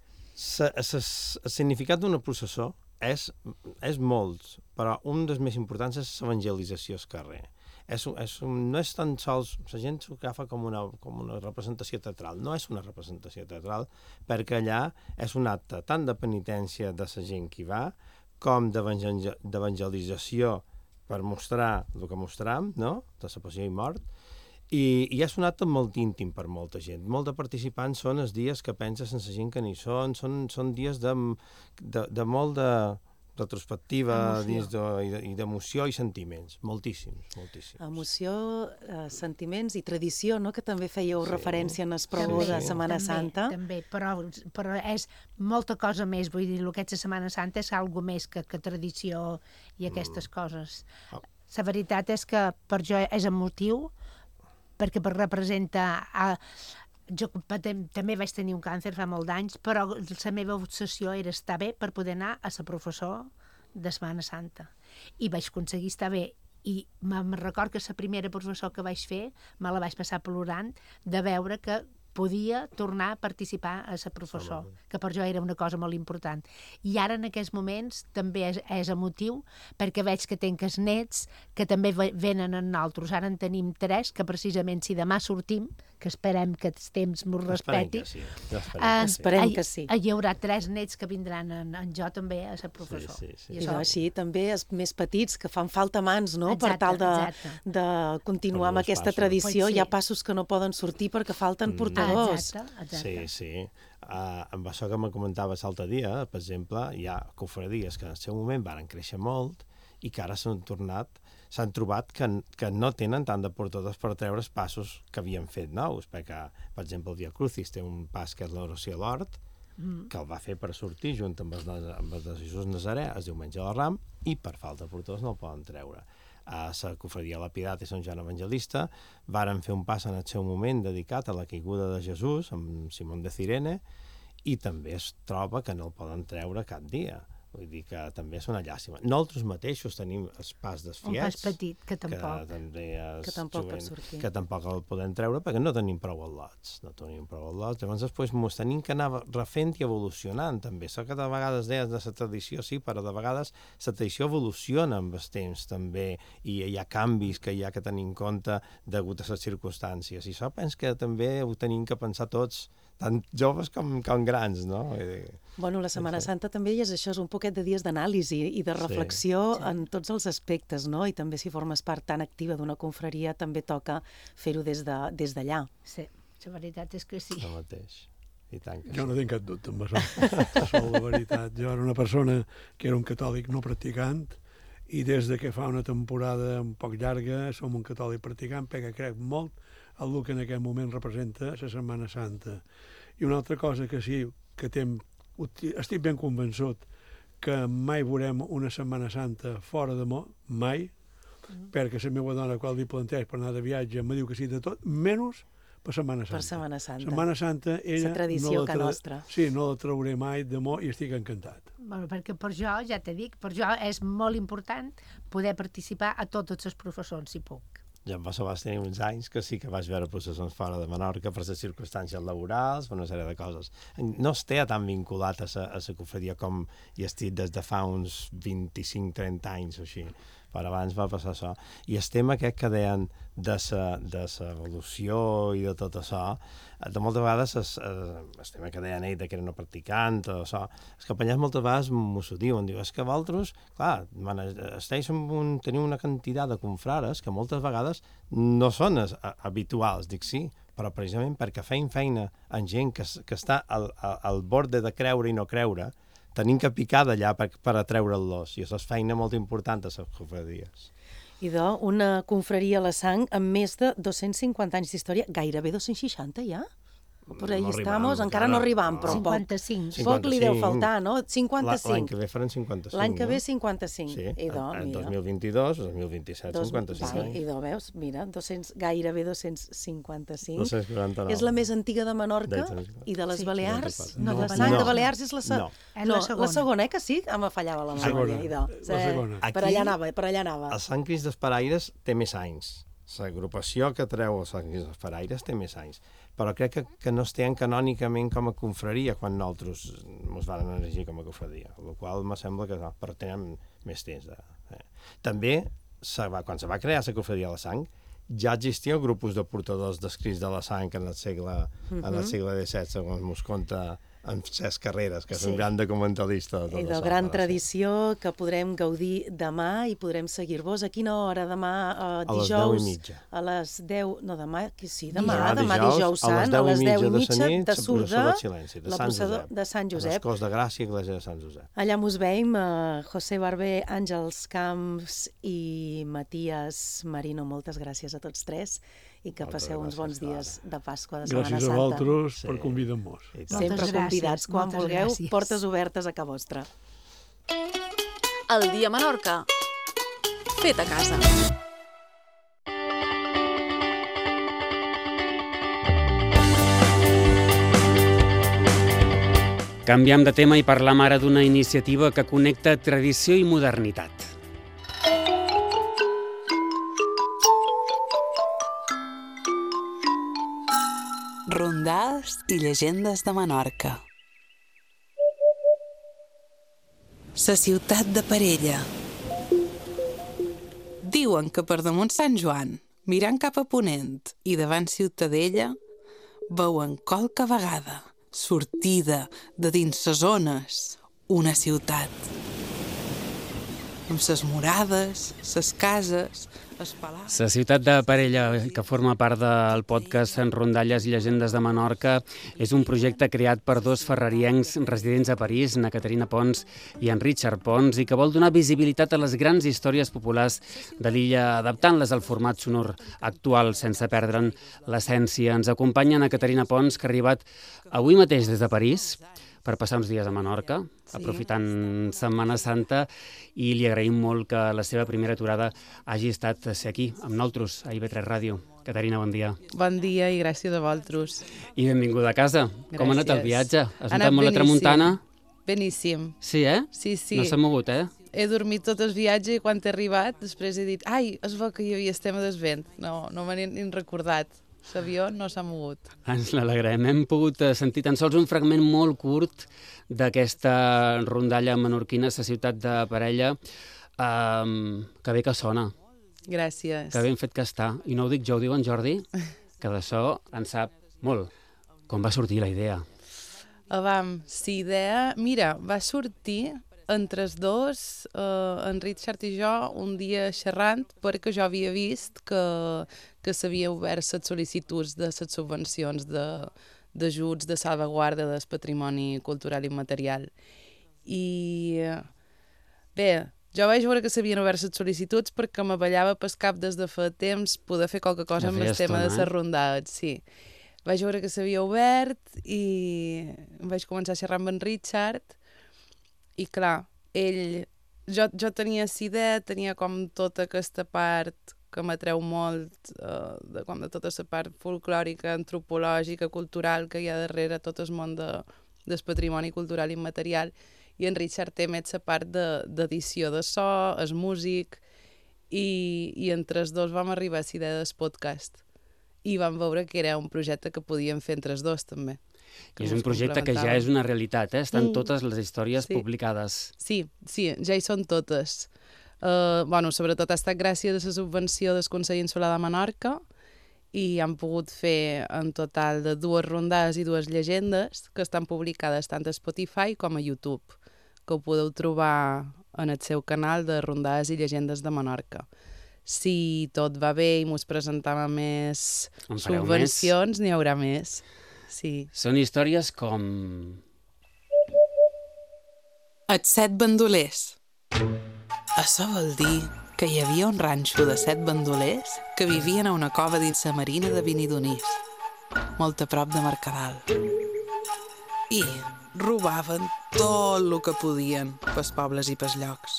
El significat d'una processó és, és molts, però un dels més importants és l'evangelització al carrer. És, és un, no és tan sols... La gent s'ho agafa com una, com una representació teatral. No és una representació teatral, perquè allà és un acte tant de penitència de la gent que hi va, com d'evangelització per mostrar el que mostram, no?, de la passió i mort, i, i és un acte molt íntim per molta gent. Molt de participants són els dies que pensa sense gent que n'hi són, són, són dies de, de, de molt de retrospectiva i d'emoció i sentiments, moltíssims, moltíssims. Emoció, eh, sentiments i tradició, no?, que també fèieu sí. referència en el pregó de Setmana també, Santa. També, però, però és molta cosa més, vull dir, el que és la Setmana Santa és algo més que, que tradició i aquestes mm. coses. La oh. veritat és que per jo és emotiu, perquè representa... A, jo també vaig tenir un càncer fa molt d'anys, però la meva obsessió era estar bé per poder anar a la professor de Setmana Santa. I vaig aconseguir estar bé. I me'n record que la primera professor que vaig fer me la vaig passar plorant de veure que podia tornar a participar a ser professor, que per jo era una cosa molt important. I ara, en aquests moments, també és, és emotiu, perquè veig que tenc els nets que també venen amb nosaltres. Ara en tenim tres, que precisament si demà sortim, que esperem que els temps m'ho respeti, Esperem que sí. Ja esperem, eh, que sí. Esperem que sí. Hi haurà tres nets que vindran en, en jo també a ser professor. Sí, sí, sí. I això, així també els més petits, que fan falta mans, no?, per Exacte, tal de, exacte. de continuar Per amb molts aquesta passos. tradició. Pues sí. Hi ha passos que no poden sortir perquè falten portadors. Ah, exacte, exacte. Sí, sí. Uh, amb això que me comentaves l'altre dia, per exemple, hi ha confraries que en el seu moment varen créixer molt i que ara s'han tornat, s'han trobat que, que no tenen tant de portadors per treure els passos que havien fet nous, perquè, per exemple, el Via Crucis té un pas que és l'oració a l'hort, mm. que el va fer per sortir junt amb els, amb els de Jesús Nazaré el diumenge de la Ram, i per falta de portadors no el poden treure. A la confraria de la Piedad i Sant Joan Evangelista varen fer un pas en el seu moment dedicat a la caiguda de Jesús amb Simón de Cirene, i també es troba que no el poden treure cap dia. Vull dir que també és una llàstima. Nosaltres mateixos tenim el pas dels fiets. Un pas petit, que tampoc. Que, també que tampoc juguen, pot sortir. Que tampoc el podem treure perquè no tenim prou al·lots. No tenim prou al·lots. Llavors després ens tenim que anar refent i evolucionant també. So que de vegades deies de la tradició, sí, però de vegades la tradició evoluciona amb el temps també i hi ha canvis que hi ha que tenir en compte degut a les circumstàncies. I això penso que també ho tenim que pensar tots, tant joves com, com grans, no? Bueno, la Setmana Santa també és això, és un poquet de dies d'anàlisi i de reflexió sí. Sí. en tots els aspectes, no? I també si formes part tan activa d'una confraria també toca fer-ho des de, des d'allà. Sí, la veritat és que sí. El mateix. I tant que jo sí. no tinc cap dubte amb això, sol la veritat. Jo era una persona que era un catòlic no practicant i des de que fa una temporada un poc llarga som un catòlic practicant perquè crec molt el que en aquest moment representa la Setmana Santa. I una altra cosa que sí, que tem, estic ben convençut que mai veurem una Setmana Santa fora d'amor, mai, mm. perquè la meva dona, quan li planteix per anar de viatge, em diu que sí de tot, menys per Setmana Santa. Per Setmana Santa. Setmana Santa, ella... La tradició no la que nostra. Sí, no la trauré mai d'amor i estic encantat. Bueno, perquè per jo, ja t'he dit, per jo és molt important poder participar a totes les professors, si puc. Ja em va vas tenir uns anys que sí que vaig veure processons fora de Menorca per les circumstàncies laborals, per una sèrie de coses. No estic tan vinculat a la confraria com hi estic des de fa uns vint-i-cinc trenta anys o així. Per abans va passar això. I el tema aquest que deien de l'evolució i de tot això, de moltes vegades el tema que deien ell que era no practicant, tot això, els capellans moltes vegades m'ho diuen, diu, és que vosaltres, clar, un, teniu una quantitat de confrares que moltes vegades no són habituals, dic sí, però precisament perquè feim feina en gent que, que està al, al borde de creure i no creure, tenim que picar d'allà per, per atreure'ls, i això és feina molt important a les confraries. Idò, una confraria a la Sang amb més de dos-cents cinquanta anys d'història, gairebé dos-cents seixanta ja? Per ahí no estamos, encara no arribam, però cinquanta-cinc. Poc li deu faltar, no? cinquanta-cinc. L'any que ve faran cinquanta-cinc, L'any que ve no? cinquanta-cinc. Sí, idò, en mira. dos mil vint-i-dos, dos mil vint-i-set, Dos, cinquanta-cinc va, anys. idò, veus? Mira, dos-cents, gairebé dos-cents cinquanta-cinc. dos-cents quaranta-nou. És la més antiga de Menorca i de les Sí. Balears. No, No, la no. Sang No. de Balears és la, se... No. És la segona. la segona, eh, que sí? Em fallava la memòria. Segona. Idò. La segona. Per allà anava, per allà anava. El Sant Crist dels Paraires té més anys. L'agrupació que treu el Sant Crist dels Paraires té més anys. Però crec que, que no estem canònicament com a confraria quan nosaltres ens vam elegir com a confraria, el qual me sembla que no, però tenen més temps. De, eh. També, se va, quan se va crear la confraria de la Sang, ja existien grupos de portadors d'escrits de la Sang en el segle, uh -huh. en el segle disset, segons mos conta en Cesc Carreras, que és Sí. un gran documentalista. De tot I de això, gran de la tradició que podrem gaudir demà i podrem seguir-vos. A quina hora? Demà, eh, A les dijous? deu i mitja. A les deu... No, demà, que sí, demà, Demà demà, dijous, dijous a les sant, deu a les i deu i mitja de mitja, la nit, de la processó Surda, del silenci, de la Sant processó Josep. de Sant A Josep. l'Escós de Gràcia i Iglesia de Sant Josep. Allà mos veiem, eh, José Barber, Àngels Camps i Matías Marino. Moltes gràcies a tots tres i que Moltes passeu uns gràcies, bons Clara. dies de Pasqua, de Setmana Gràcies Santa. a vosaltres Sí. per convidar-nos. Sempre Moltes gràcies, convidats, quan moltes vulgueu, gràcies. portes obertes a ca vostra. El dia Menorca. Fet a casa. Canviem de tema i parlam ara d'una iniciativa que connecta tradició i modernitat. Rondals i llegendes de Menorca. La ciutat de Parella. Diuen que per damunt Sant Joan, mirant cap a ponent i davant Ciutadella, veuen qualque vegada, sortida de dins ses zones, una ciutat. Amb ses morades, ses cases, es palau... La ciutat de Parella, que forma part del podcast en Rondalles i llegendes de Menorca, és un projecte creat per dos ferrariencs residents a París, na Caterina Pons i en Richard Pons, i que vol donar visibilitat a les grans històries populars de l'illa, adaptant-les al format sonor actual, sense perdre'n l'essència. Ens acompanya na Caterina Pons, que ha arribat avui mateix des de París, per passar uns dies a Menorca, sí, aprofitant Setmana Santa, i li agraïm molt que la seva primera aturada hagi estat ser aquí, amb nosaltres, a I V tres Ràdio. Caterina, bon dia. Bon dia i gràcies a vosaltres. I benvinguda a casa. Gràcies. Com ha anat el viatge? Has Ha notat molt la tramuntana? Beníssim. Sí, eh? Sí, sí. No s'ha mogut, eh? He dormit tot el viatge i quan he arribat, després he dit, ai, es veu que hi havia estem a desvent. No, no me n'he ni recordat. L'avió no s'ha mogut. Ens l'alegrem. Hem pogut sentir tan sols un fragment molt curt d'aquesta rondalla menorquina, la ciutat de Parella, um, que bé que sona. Gràcies. Que ben fet que està. I no ho dic jo, ho diu en Jordi, que d'això en sap molt. Com va sortir la idea? Avam, si idea... Mira, va sortir entre els dos, eh, en Richard i jo, un dia xerrant, perquè jo havia vist que, que s'havia obert les sol·licituds de les subvencions d'ajuts de, de salvaguarda del patrimoni cultural i immaterial. I bé, jo vaig veure que s'havien obert les sol·licituds perquè m'avallava pel cap des de fa temps poder fer qualque cosa amb el tema de les rondades, sí. Vaig veure que s'havia obert i vaig començar a xerrar amb en Richard. I clar, ell, jo, jo tenia la idea, tenia com tota aquesta part que m'atreu molt, eh, de, com de tota la part folclòrica, antropològica, cultural que hi ha darrere tot el món de, del patrimoni cultural immaterial, i en Richard té més la part d'edició de, de so, és músic, i, i entre els dos vam arribar a la idea del podcast, i vam veure que era un projecte que podíem fer entre els dos també. És un projecte que ja és una realitat, eh? Estan mm. totes les històries sí. publicades. Sí, sí, ja hi són totes. Uh, bueno, sobretot ha estat gràcies a la subvenció del Consell Insular de Menorca i han pogut fer en total de dues rondades i dues llegendes que estan publicades tant a Spotify com a YouTube, que ho podeu trobar en el seu canal de Rondades i llegendes de Menorca. Si tot va bé i mos presentem a més subvencions, n'hi haurà més. Sí. Són històries com... Els set bandolers. Això vol dir que hi havia un ranxo de set bandolers que vivien a una cova dins la marina de Vinidonís, molt a prop de Mercadal. I robaven tot el que podien pels pobles i pels llocs.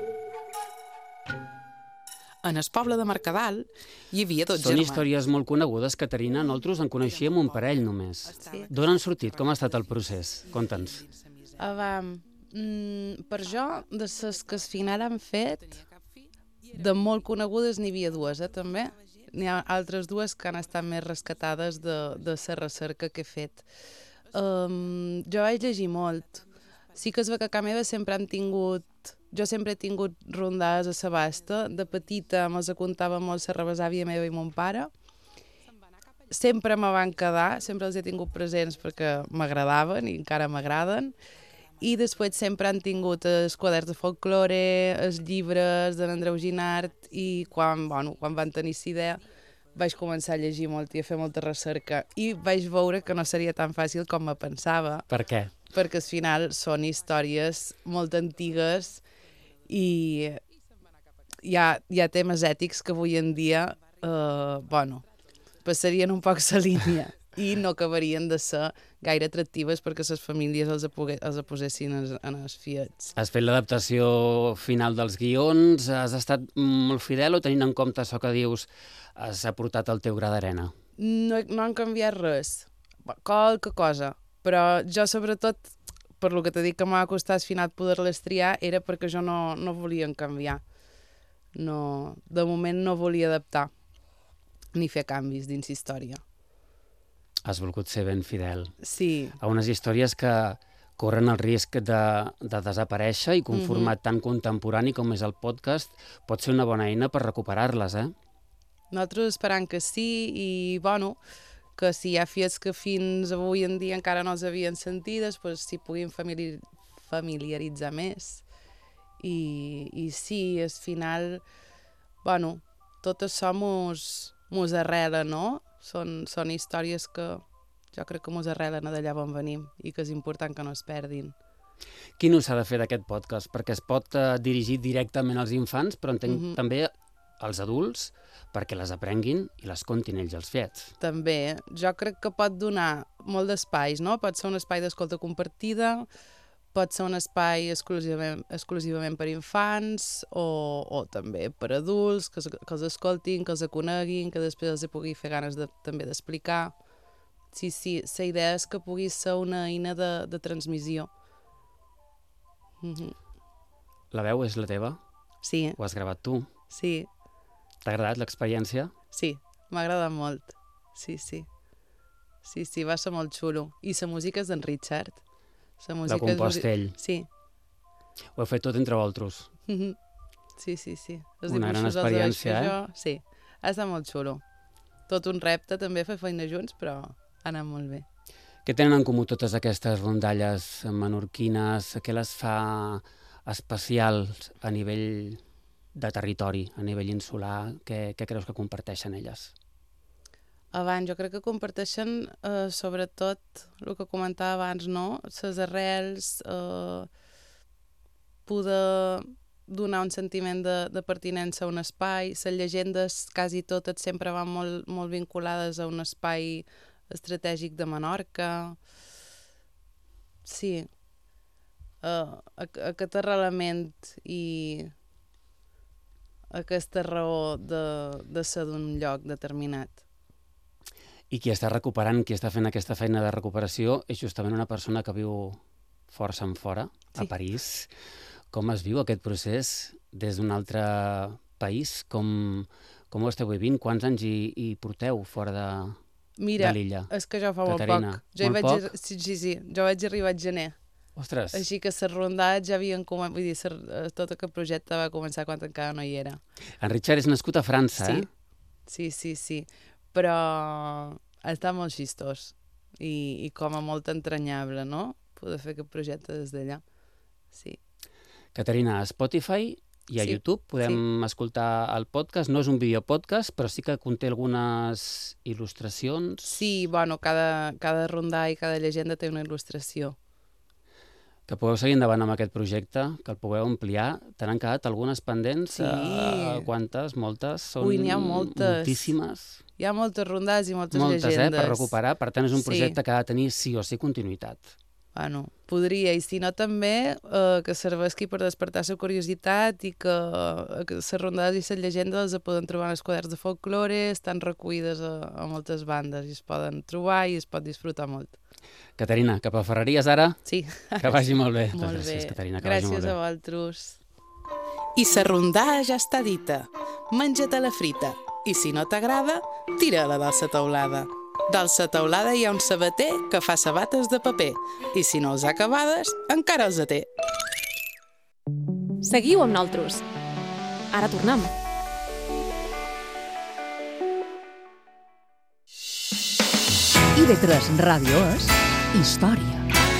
En el poble de Mercadal hi havia dos Són germans. històries molt conegudes, Caterina. Nosaltres en coneixíem un parell només. Sí. D'on han sortit? Com ha estat el procés? Conta'ns. Avam, mm, per jo, de les que al final han fet, de molt conegudes n'hi havia dues, eh, també. N'hi ha altres dues que han estat més rescatades de, de la recerca que he fet. Um, jo vaig llegir molt. Sí que es veu que a casa meva sempre han tingut... Jo sempre he tingut rondades a Sabasta. De petita me'ls contava molt la rebesàvia meva i mon pare. Sempre me van quedar, sempre els he tingut presents perquè m'agradaven i encara m'agraden. I després sempre han tingut els quaderns de folklore, els llibres de l'Andreu Ginart, i quan, bueno, quan van tenir la idea vaig començar a llegir molt i a fer molta recerca. I vaig veure que no seria tan fàcil com me pensava. Per què? Perquè al final són històries molt antigues i hi ha, hi ha temes ètics que avui en dia eh, bueno, passarien un poc la línia i no acabarien de ser gaire atractives perquè les famílies els, apogue, els posessin en, en els fiets. Has fet l'adaptació final dels guions? Has estat molt fidel o tenint en compte això que dius has aportat el teu gra d'arena? No, no han canviat res, qualque cosa, però jo sobretot, per lo que t'he dit que m'ha costat al final poder-les triar, era perquè jo no, no volia canviar. No, de moment no volia adaptar ni fer canvis dins història. Has volgut ser ben fidel. Sí. A unes històries que corren el risc de, de desaparèixer i que un Mhm. format tan contemporani com és el podcast pot ser una bona eina per recuperar-les, eh? Nosaltres esperant que sí i, bueno, que si hi ha fies que fins avui en dia encara no els havien sentides, pues, s'hi puguin famili familiaritzar més. I, i sí, al final, bueno, tot això mos, mos arrela, no? Són, són històries que jo crec que mos arrelen d'allà on venim i que és important que no es perdin. Quin ús s'ha de fer d'aquest podcast? Perquè es pot eh, dirigir directament als infants, però entenc Mhm. també als adults perquè les aprenguin i les contin ells els fets. També, jo crec que pot donar molt d'espais, no? Pot ser un espai d'escolta compartida, pot ser un espai exclusivament, exclusivament per infants o, o també per adults, que, que els escoltin, que els coneguin, que després els pugui fer ganes de, també d'explicar. Sí, sí, la idea és que pugui ser una eina de, de transmissió. Mm-hmm. La veu és la teva? Sí. Ho has gravat tu? Sí. T'ha agradat l'experiència? Sí, m'ha agradat molt. Sí, sí. Sí, sí, va ser molt xulo. I la música és d'en Richard. La música L'ha compost és... ell? Sí. Ho heu fet tot entre vosaltres? Mm-hmm. Sí, sí, sí. Els Una gran dibuixos els vaig experiència, fer eh? jo. Sí, ha estat molt xulo. Tot un repte també fer feina junts, però ha anat molt bé. Què tenen en comú totes aquestes rondalles menorquines? Què les fa especials a nivell de territori, a nivell insular? Què, què creus que comparteixen elles? Abans, jo crec que comparteixen eh, sobretot el que comentava abans, no? Les arrels, eh, poder donar un sentiment de, de pertinença a un espai. Les llegendes, quasi totes, sempre van molt, molt vinculades a un espai estratègic de Menorca. Sí. Uh, aquest arrelament i aquesta raó de, de ser d'un lloc determinat. I qui està recuperant, qui està fent aquesta feina de recuperació, és justament una persona que viu força en fora, Sí. a París. Com es viu aquest procés des d'un altre país? Com, com ho esteu vivint? Quants anys hi, hi porteu fora de, Mira, de l'illa? és que jo fa molt Caterina, poc. Jo hi molt vaig, poc? ar- Sí, sí, sí, jo vaig arribar a gener. Ostres. Així que les rondades ja havien començat, vull dir, ser, tot aquest projecte va començar quan encara no hi era. En Richard és nascut a França, Sí, eh? sí, sí, sí. Però està molt xistós i, i com a molt entranyable, no? Poder fer aquest projecte des d'allà. Sí. Caterina, a Spotify i a Sí, YouTube podem escoltar el podcast. No és un videopodcast, però sí que conté algunes il·lustracions. Sí, bueno, cada, cada rondà i cada llegenda té una il·lustració. Que pugueu seguir endavant amb aquest projecte, que el pugueu ampliar. Te n'han quedat algunes pendents? Sí. Uh, quantes? Moltes? Són Ui, n'hi ha moltes. moltíssimes. Hi ha moltes rondades i moltes, Moltes, llegendes. eh, per recuperar. Per tant, és un Sí. projecte que ha de tenir sí o sí continuïtat. Bueno, podria, i si no també eh, que serveixi per despertar la curiositat i que, eh, que les rondades i les llegendes les poden trobar en els quaderns de folklore, estan recollides a, a moltes bandes i es poden trobar i es pot disfrutar molt. Caterina, cap a Ferreries ara? Sí. Que vagi molt bé. Molt Gràcies, bé. Caterina, que Gràcies vagi molt bé. a vosaltres. I sa rondà ja està dita. Menja-te la frita. I si no t'agrada, tira-la de sa teulada. Dalt sa teulada hi ha un sabater que fa sabates de paper. I si no els ha acabades, encara els té. Seguiu amb nosaltres. Ara tornem. I V tres Ràdio és Història.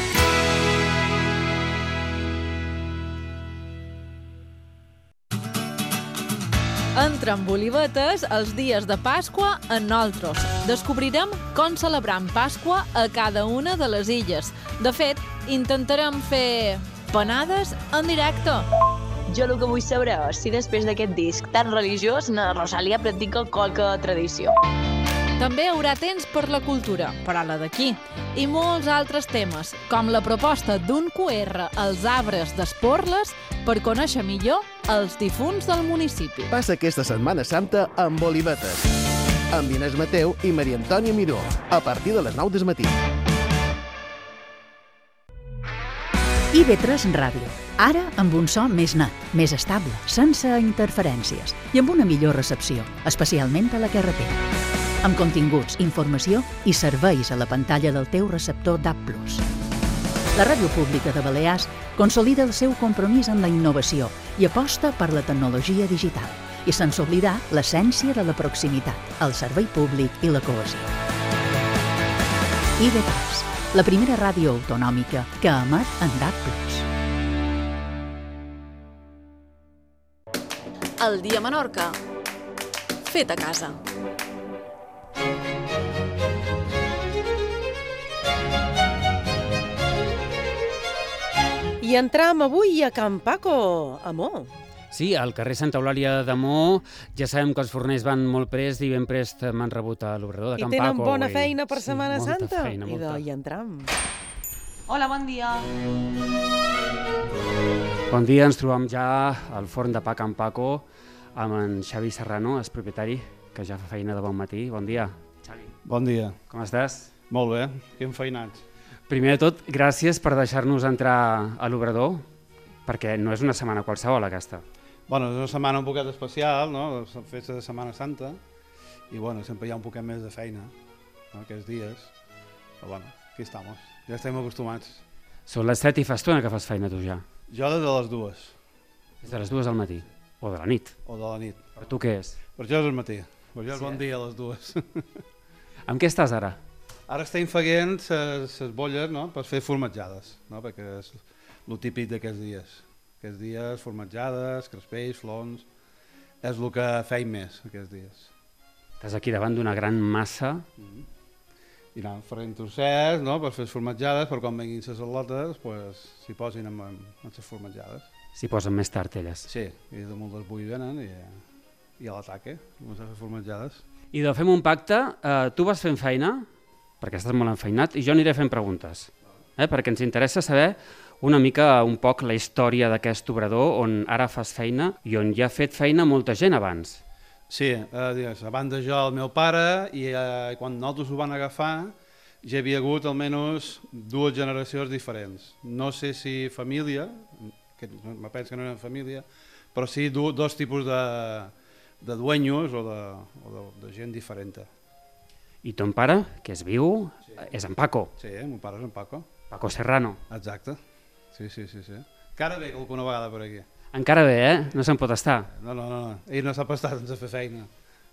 Entra amb olivetes els dies de Pasqua en nosaltres. Descobrirem com celebram Pasqua a cada una de les illes. De fet, intentarem fer panades en directe. Jo el que vull saber és si després d'aquest disc tan religiós na Rosalia practica qualque tradició. També hi haurà temps per la cultura, però la d'aquí, i molts altres temes, com la proposta d'un Q R als arbres d'Esporles per conèixer millor els difunts del municipi. Passa aquesta Setmana Santa amb Olivetes, amb Inés Mateu i Maria Antònia Miró, a partir de les nou del matí. I V tres Ràdio. Ara amb un so més net, més estable, sense interferències i amb una millor recepció, especialment a la carretera. amb continguts, informació i serveis a la pantalla del teu receptor D A B plus. La Ràdio Pública de Balears consolida el seu compromís amb la innovació i aposta per la tecnologia digital, i sense oblidar l'essència de la proximitat, el servei públic i la cohesió. I B tres, la primera ràdio autonòmica que emet en D A B plus. El dia a Menorca. Fet a casa. I entram avui a Can Paco, a Mo. Sí, al carrer Santa Eulàlia de Mo. Ja sabem que els forners van molt prest i ben prest m'han rebut a l'obrador de Can Paco. I tenen bona feina per sí, Setmana molta Santa. Feina, molta. I hi entram. Hola, bon dia. Bon dia, ens trobem ja al forn de pa Can Paco amb en Xavi Serrano, el propietari, que ja fa feina de bon matí. Bon dia, Xavi. Bon dia. Com estàs? Molt bé, que enfeinats. Primer de tot, gràcies per deixar-nos entrar a l'obrador, perquè no és una setmana qualsevol aquesta. Bueno, és una setmana un poquet especial, no? La festa de Setmana Santa, i bueno, sempre hi ha un poquet més de feina, no? Aquests dies. Però bueno, aquí estamos, ja estem acostumats. Són les set i fa estona que fas feina tu ja. Jo des de les dues. Des de les dues del matí? O de la nit? O de la nit. Per tu què és? Per jo és el matí, per jo és sí, bon eh? dia a les dues. Amb què estàs ara? Ara estem feient les bolles, no?, per fer formatjades, no?, perquè és el típic d'aquests dies. Aquests dies, formatjades, crespells, flons, és el que feim més aquests dies. Estàs aquí davant d'una gran massa. Mm-hmm. I anem farem trossets, no?, per fer les formatjades, per quan venguin les al·lotes, pues, s'hi posin amb, amb les formatjades. S'hi posen més tard elles. Sí, i damunt dels bulls venen i, i a l'ataque, començar a fer formatjades. I de fem un pacte, eh, tu vas fent feina, perquè estàs molt enfeinat, i jo aniré fent preguntes, eh, perquè ens interessa saber una mica, un poc, la història d'aquest obrador on ara fas feina i on ja ha fet feina molta gent abans. Sí, eh, digues, abans de jo el meu pare, i eh, quan nosaltres ho van agafar ja hi havia hagut almenys dues generacions diferents. No sé si família, que me penso que no eren família, però sí do, dos tipus de, de dueños o, de, o de, de gent diferent. I ton pare, que és viu, sí, és en Paco. Sí, mon pare és en Paco. Paco Serrano. Exacte. Sí, sí, sí, sí. Encara ve alguna vegada per aquí. Encara ve, eh? No se'n pot estar. No, no, no. Ell no s'ha estat sense fer feina.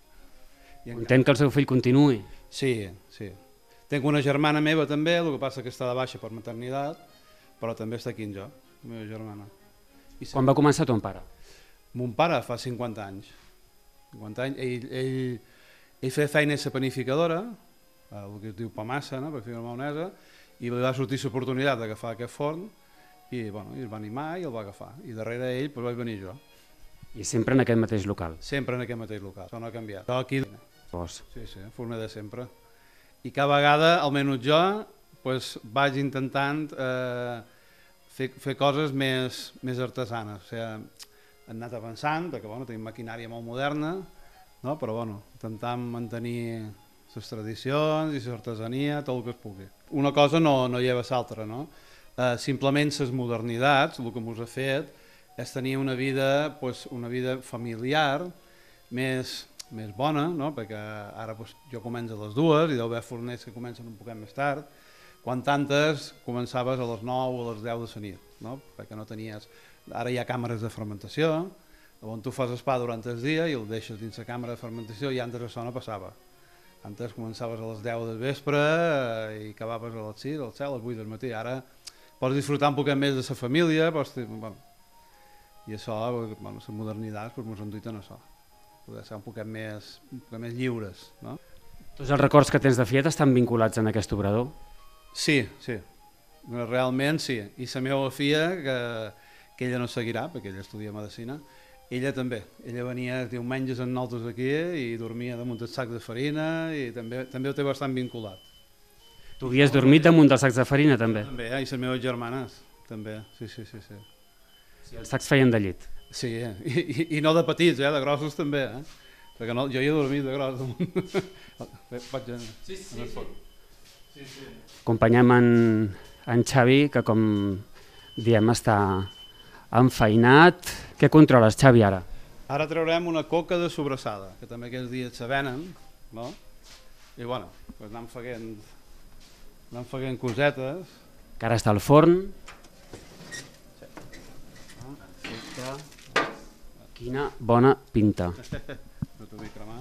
Content que el seu fill continuï. Sí, sí. Tinc una germana meva també, el que passa que està de baixa per maternitat, però també està aquí amb jo, la meva germana. I quan va començar ton pare? Mon pare fa cinquanta anys. cinquanta anys. Ell, ell, ell feia feina a la panificadora, el que es diu Pamassa, no?, per fer una maonesa, i li va sortir l'oportunitat d'agafar aquest forn, i, bueno, i es va animar i el va agafar. I darrere ell pues, vaig venir jo. I sempre en aquest mateix local? Sempre en aquest mateix local, això no ha canviat. Jo aquí... Vos. Sí, sí, forner de sempre. I cada vegada, almenys jo, pues, vaig intentant eh, fer, fer coses més, més artesanes. O sigui, hem anat avançant, perquè bueno, tenim maquinària molt moderna, no? Però bueno, intentant mantenir les tradicions i l'artesania, tot el que es pugui. Una cosa no, no lleva l'altra, no? Eh, simplement les modernitats, el que mos ha fet, és tenir una vida, pues, una vida familiar més, més bona, no? Perquè ara pues, jo començo a les dues i deu haver forners que comencen un poquet més tard, quan tantes començaves a les nou o a les deu de la nit, no? Perquè no tenies... Ara hi ha càmeres de fermentació, on tu fas el pa durant el dia i el deixes dins la càmera de fermentació i antes això no passava. Antes començaves a les deu del vespre i acabaves a les sis, a les set, a les vuit del matí. Ara pots disfrutar un poquet més de la família, pots... bueno, i això, bueno, les modernitats pues, ens han duit en això. Poder ser un poquet més, un poquet més lliures, no? Tots els records que tens de Fiat estan vinculats en aquest obrador? Sí, sí. Realment sí. I la meva filla, que, que ella no seguirà, perquè ella estudia medicina, ella també. Ella venia diumenges amb nosaltres aquí i dormia damunt del sac de farina i també, també ho té bastant vinculat. Tu havies dormit damunt dels sacs de farina, també? També, i les meves germanes, també, sí, sí, sí. sí. Sí, els sacs feien de llit? Sí, eh? I, i, i no de petits, eh? De grossos també, eh? Perquè no, jo hi he dormit de gros damunt. Vaig a... Sí, sí, sí. Sí, sí. Acompanyem en, en Xavi, que com diem està enfeinat. Què controles, Xavi, ara? Ara traurem una coca de sobrassada, que també aquests dies se venen, no? I bueno, doncs anem fent, anem fent cosetes. Que ara està al forn. Quina bona pinta. No t'ho vull cremar.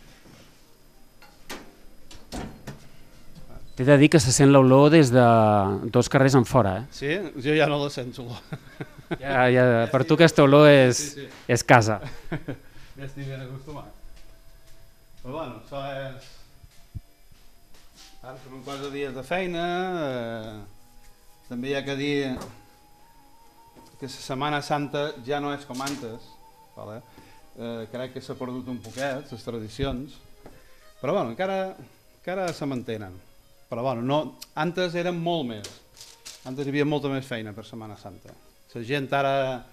T'he de dir que se sent l'olor des de dos carrers en fora. Eh? Sí? Jo ja no la sento. Ja, ja, per tu aquesta olor és, sí, sí. és casa. Ja estic ben acostumat. Però bueno, això és... Ara són quatre dies de feina. Eh... També hi ha que dir que la Setmana Santa ja no és com antes. Vale? Eh, crec que s'ha perdut un poquet, les tradicions. Però bueno, encara, encara se mantenen. Però bueno, no, antes eren molt més. Antes hi havia molta més feina per Setmana Santa. La gent ara...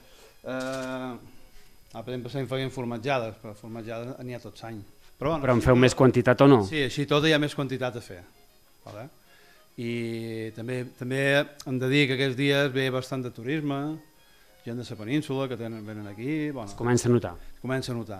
Eh, ah, per exemple, s'han feien formatjades, però formatjades n'hi ha tots any. Però, bueno, però en feu més quantitat o no? Sí, així tot hi ha més quantitat a fer. Vale? I també, també hem de dir que aquests dies ve bastant de turisme, gent de la península que tenen, venen aquí... Bueno, es comença a notar. Es comença a notar.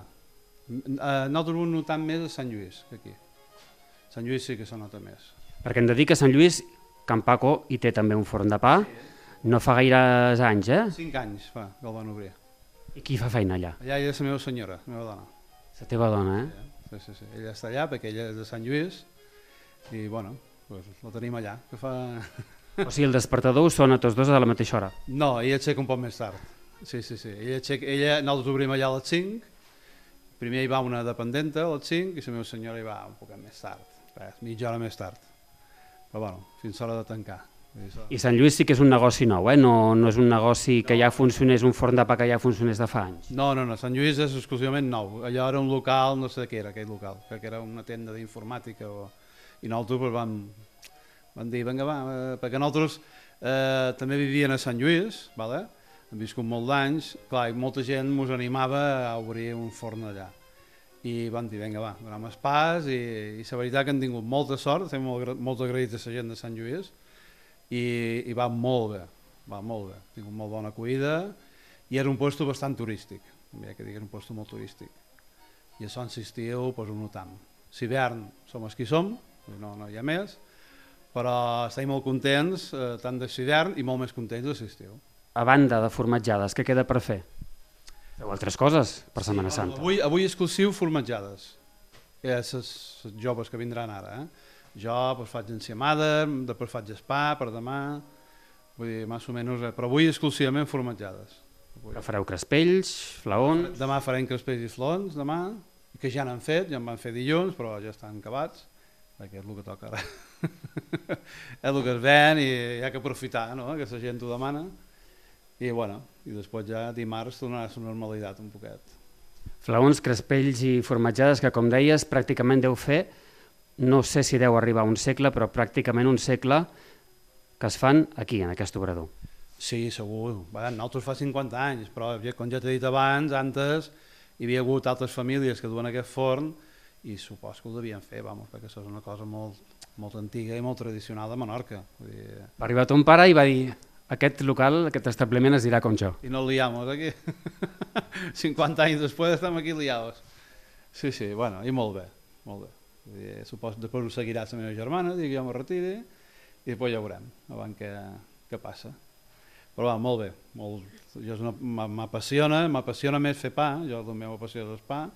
Eh, nosaltres ho notam més a Sant Lluís que aquí. A Sant Lluís sí que se nota més. Perquè hem de dir que a Sant Lluís, Can Paco hi té també un forn de pa, no fa gaires anys, eh? Cinc anys fa que el van obrir. I qui fa feina allà? Allà hi ha la meva senyora, la meva dona. La teva dona, eh? Sí, sí, sí. Ella està allà perquè ella és de Sant Lluís i, bueno, pues, la tenim allà. Que fa... O sigui, el despertador us sona tots dos a la mateixa hora? No, ella aixeca un poc més tard. Sí, sí, sí. Ella aixeca, ella, nosaltres obrim allà a les cinc, primer hi va una dependenta a les cinc i la meva senyora hi va un poc més tard, res, mitja hora més tard. Però bueno, fins a l'hora de tancar. I Sant Lluís sí que és un negoci nou, eh? No, no és un negoci que ja funcionés, un forn de pa que ja funcionés de fa anys. No, no, no, Sant Lluís és exclusivament nou. Allò era un local, no sé què era aquell local, crec que era una tenda d'informàtica o... i nosaltres pues, vam... Van dir, vinga, va, eh, perquè nosaltres eh, també vivien a Sant Lluís, vale? Hem viscut molts d'anys, clar, i molta gent ens animava a obrir un forn allà. I van dir, vinga, va, donem el pas, i, i la veritat que hem tingut molta sort, estem molt, molt agraïts a la gent de Sant Lluís, i, i va molt bé, va molt bé, ha tingut molt bona acollida, i era un lloc bastant turístic, també hi ha que dir que era un lloc molt turístic. I això en l'estiu pues, ho notam. L'hivern som els qui som, no, no hi ha més, però estem molt contents, eh, tant de l'hivern i molt més contents de l'estiu. A banda de formatjades, què queda per fer? Feu altres coses per Setmana Sí, Santa? Avui, avui exclusiu formatjades, que és les joves que vindran ara. Eh? Jo pues, faig enciamada, després faig espà per demà, vull dir, més o menys, eh? Però avui exclusivament formatjades. Avui. Fareu crespells, flaons... Demà farem crespells i flaons, demà, que ja n'han fet, ja en van fer dilluns, però ja estan acabats, perquè és el que toca ara. És el que es ven i hi ha que aprofitar, no? Que la gent ho demana. I, bueno, i després ja dimarts tornarà a la normalitat un poquet. Flaons, crespells i formatjades que, com deies, pràcticament deu fer, no sé si deu arribar a un segle, però pràcticament un segle que es fan aquí, en aquest obrador. Sí, segur. Bé, nosaltres fa cinquanta anys, però com ja t'he dit abans, antes hi havia hagut altres famílies que duen aquest forn i supos que ho devien fer, vamos, perquè això és una cosa molt, molt antiga i molt tradicional de Menorca. Vull dir... Va arribar ton pare i va dir, aquest local, aquest establiment es dirà com jo. I no liamos aquí. cinquanta anys després estem aquí liados. Sí, sí, bueno, i molt bé, molt bé. Vull dir, supos que després ho seguirà la meva germana, dic jo me retiri, i després ja veurem, abans què, què passa. Però va, molt bé, molt, jo m'apassiona, m'apassiona més fer pa, jo la meva passió és el pa,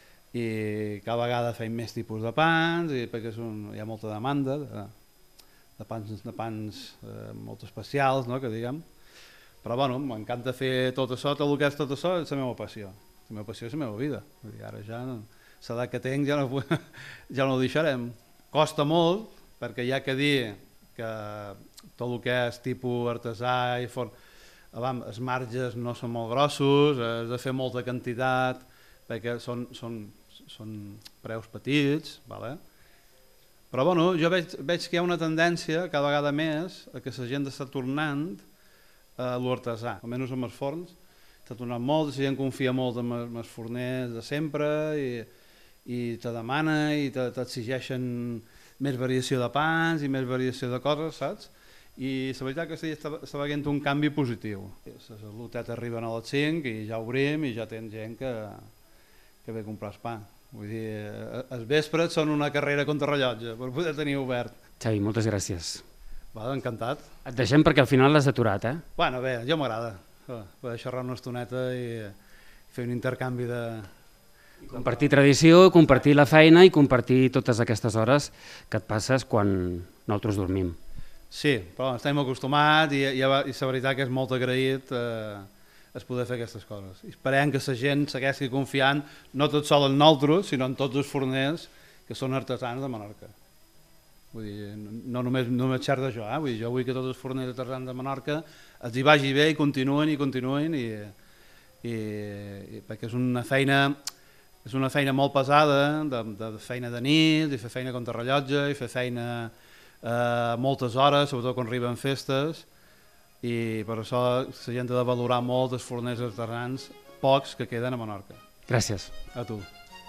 i cada vegada feim més tipus de pans, i perquè és un, hi ha molta demanda de, de pans, de pans eh, molt especials, no, que diguem. Però bueno, m'encanta fer tot això, tot el que és tot això és la meva passió. La meva passió és la meva vida. Vull dir, ara ja, l'edat que tinc ja no, ja no ho deixarem. Costa molt, perquè hi ha que dir que tot el que és tipus artesà i forn, els marges no són molt grossos, has de fer molta quantitat, perquè són, són, són preus petits, vale? Però bueno, jo veig, veig que hi ha una tendència cada vegada més a que la gent està tornant a l'artesà, almenys amb els forns, està tornant molt, la gent confia molt en els forners de sempre i, i te demana i t'exigeixen més variació de pans i més variació de coses, saps? I la veritat que està, està veient un canvi positiu. Les lotetes arriben a les cinc i ja obrim i ja tens gent que, que ve a comprar el pa. Vull dir, els vespres són una carrera contrarrellotge per poder tenir obert. Xavi, moltes gràcies. Va, encantat. Et deixem perquè al final l'has aturat, eh? Bueno, bé, jo m'agrada. Poder xerrar una estoneta i fer un intercanvi de... Compartir tradició, compartir la feina i compartir totes aquestes hores que et passes quan nosaltres dormim. Sí, però estem acostumats i, i, i la veritat que és molt agraït eh, es poder fer aquestes coses. I esperem que la gent segueixi confiant no tot sol en nosaltres, sinó en tots els forners que són artesans de Menorca. Vull dir, no només, no només xerda jo, eh? Vull dir, jo vull que tots els forners artesans de Menorca els hi vagi bé i continuen i continuen i, i, i perquè és una feina... És una feina molt pesada, de, de feina de nit, i fer feina contrarrellotge, i fer feina eh, moltes hores, sobretot quan arriben festes, i per això la gent ha de valorar molt els forners artesans, pocs que queden a Menorca. Gràcies. A tu.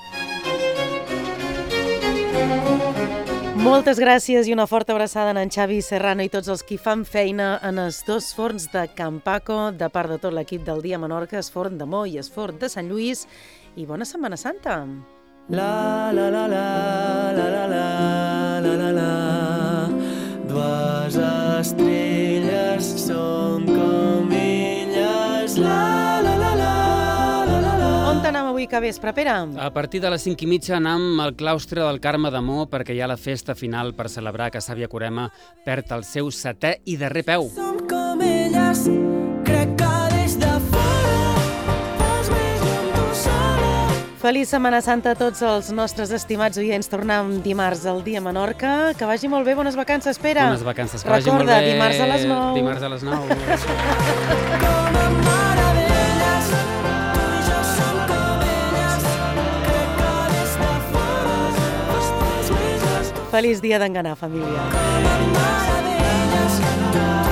Moltes gràcies i una forta abraçada a en Xavi Serrano i tots els qui fan feina en els dos forns de Can Paco, de part de tot l'equip del Dia Menorca, es forn de Mo i es forn de Sant Lluís, i bona Setmana Santa! La la la la la la la la la la dues estrelles són com illes la la la la la la la. On t'anem avui que vespre, Pere? A partir de les cinc i mitja anem al claustre del Carme de Mo perquè hi ha la festa final per celebrar que Sàvia Corema perd el seu setè i darrer peu. Som com elles, crec que des de fora fas més llum tu sola. Feliç Setmana Santa a tots els nostres estimats oients. Tornem dimarts al Dia Menorca. Que vagi molt bé, bones vacances, Pere. Bones vacances, que vagi molt bé. Recorda, dimarts a les nou. Dimarts a les nou. Com a meravelles, tu i jo som com elles, crec que des de fora fas més llum. Feliç dia d'enganar, família. Com a meravelles,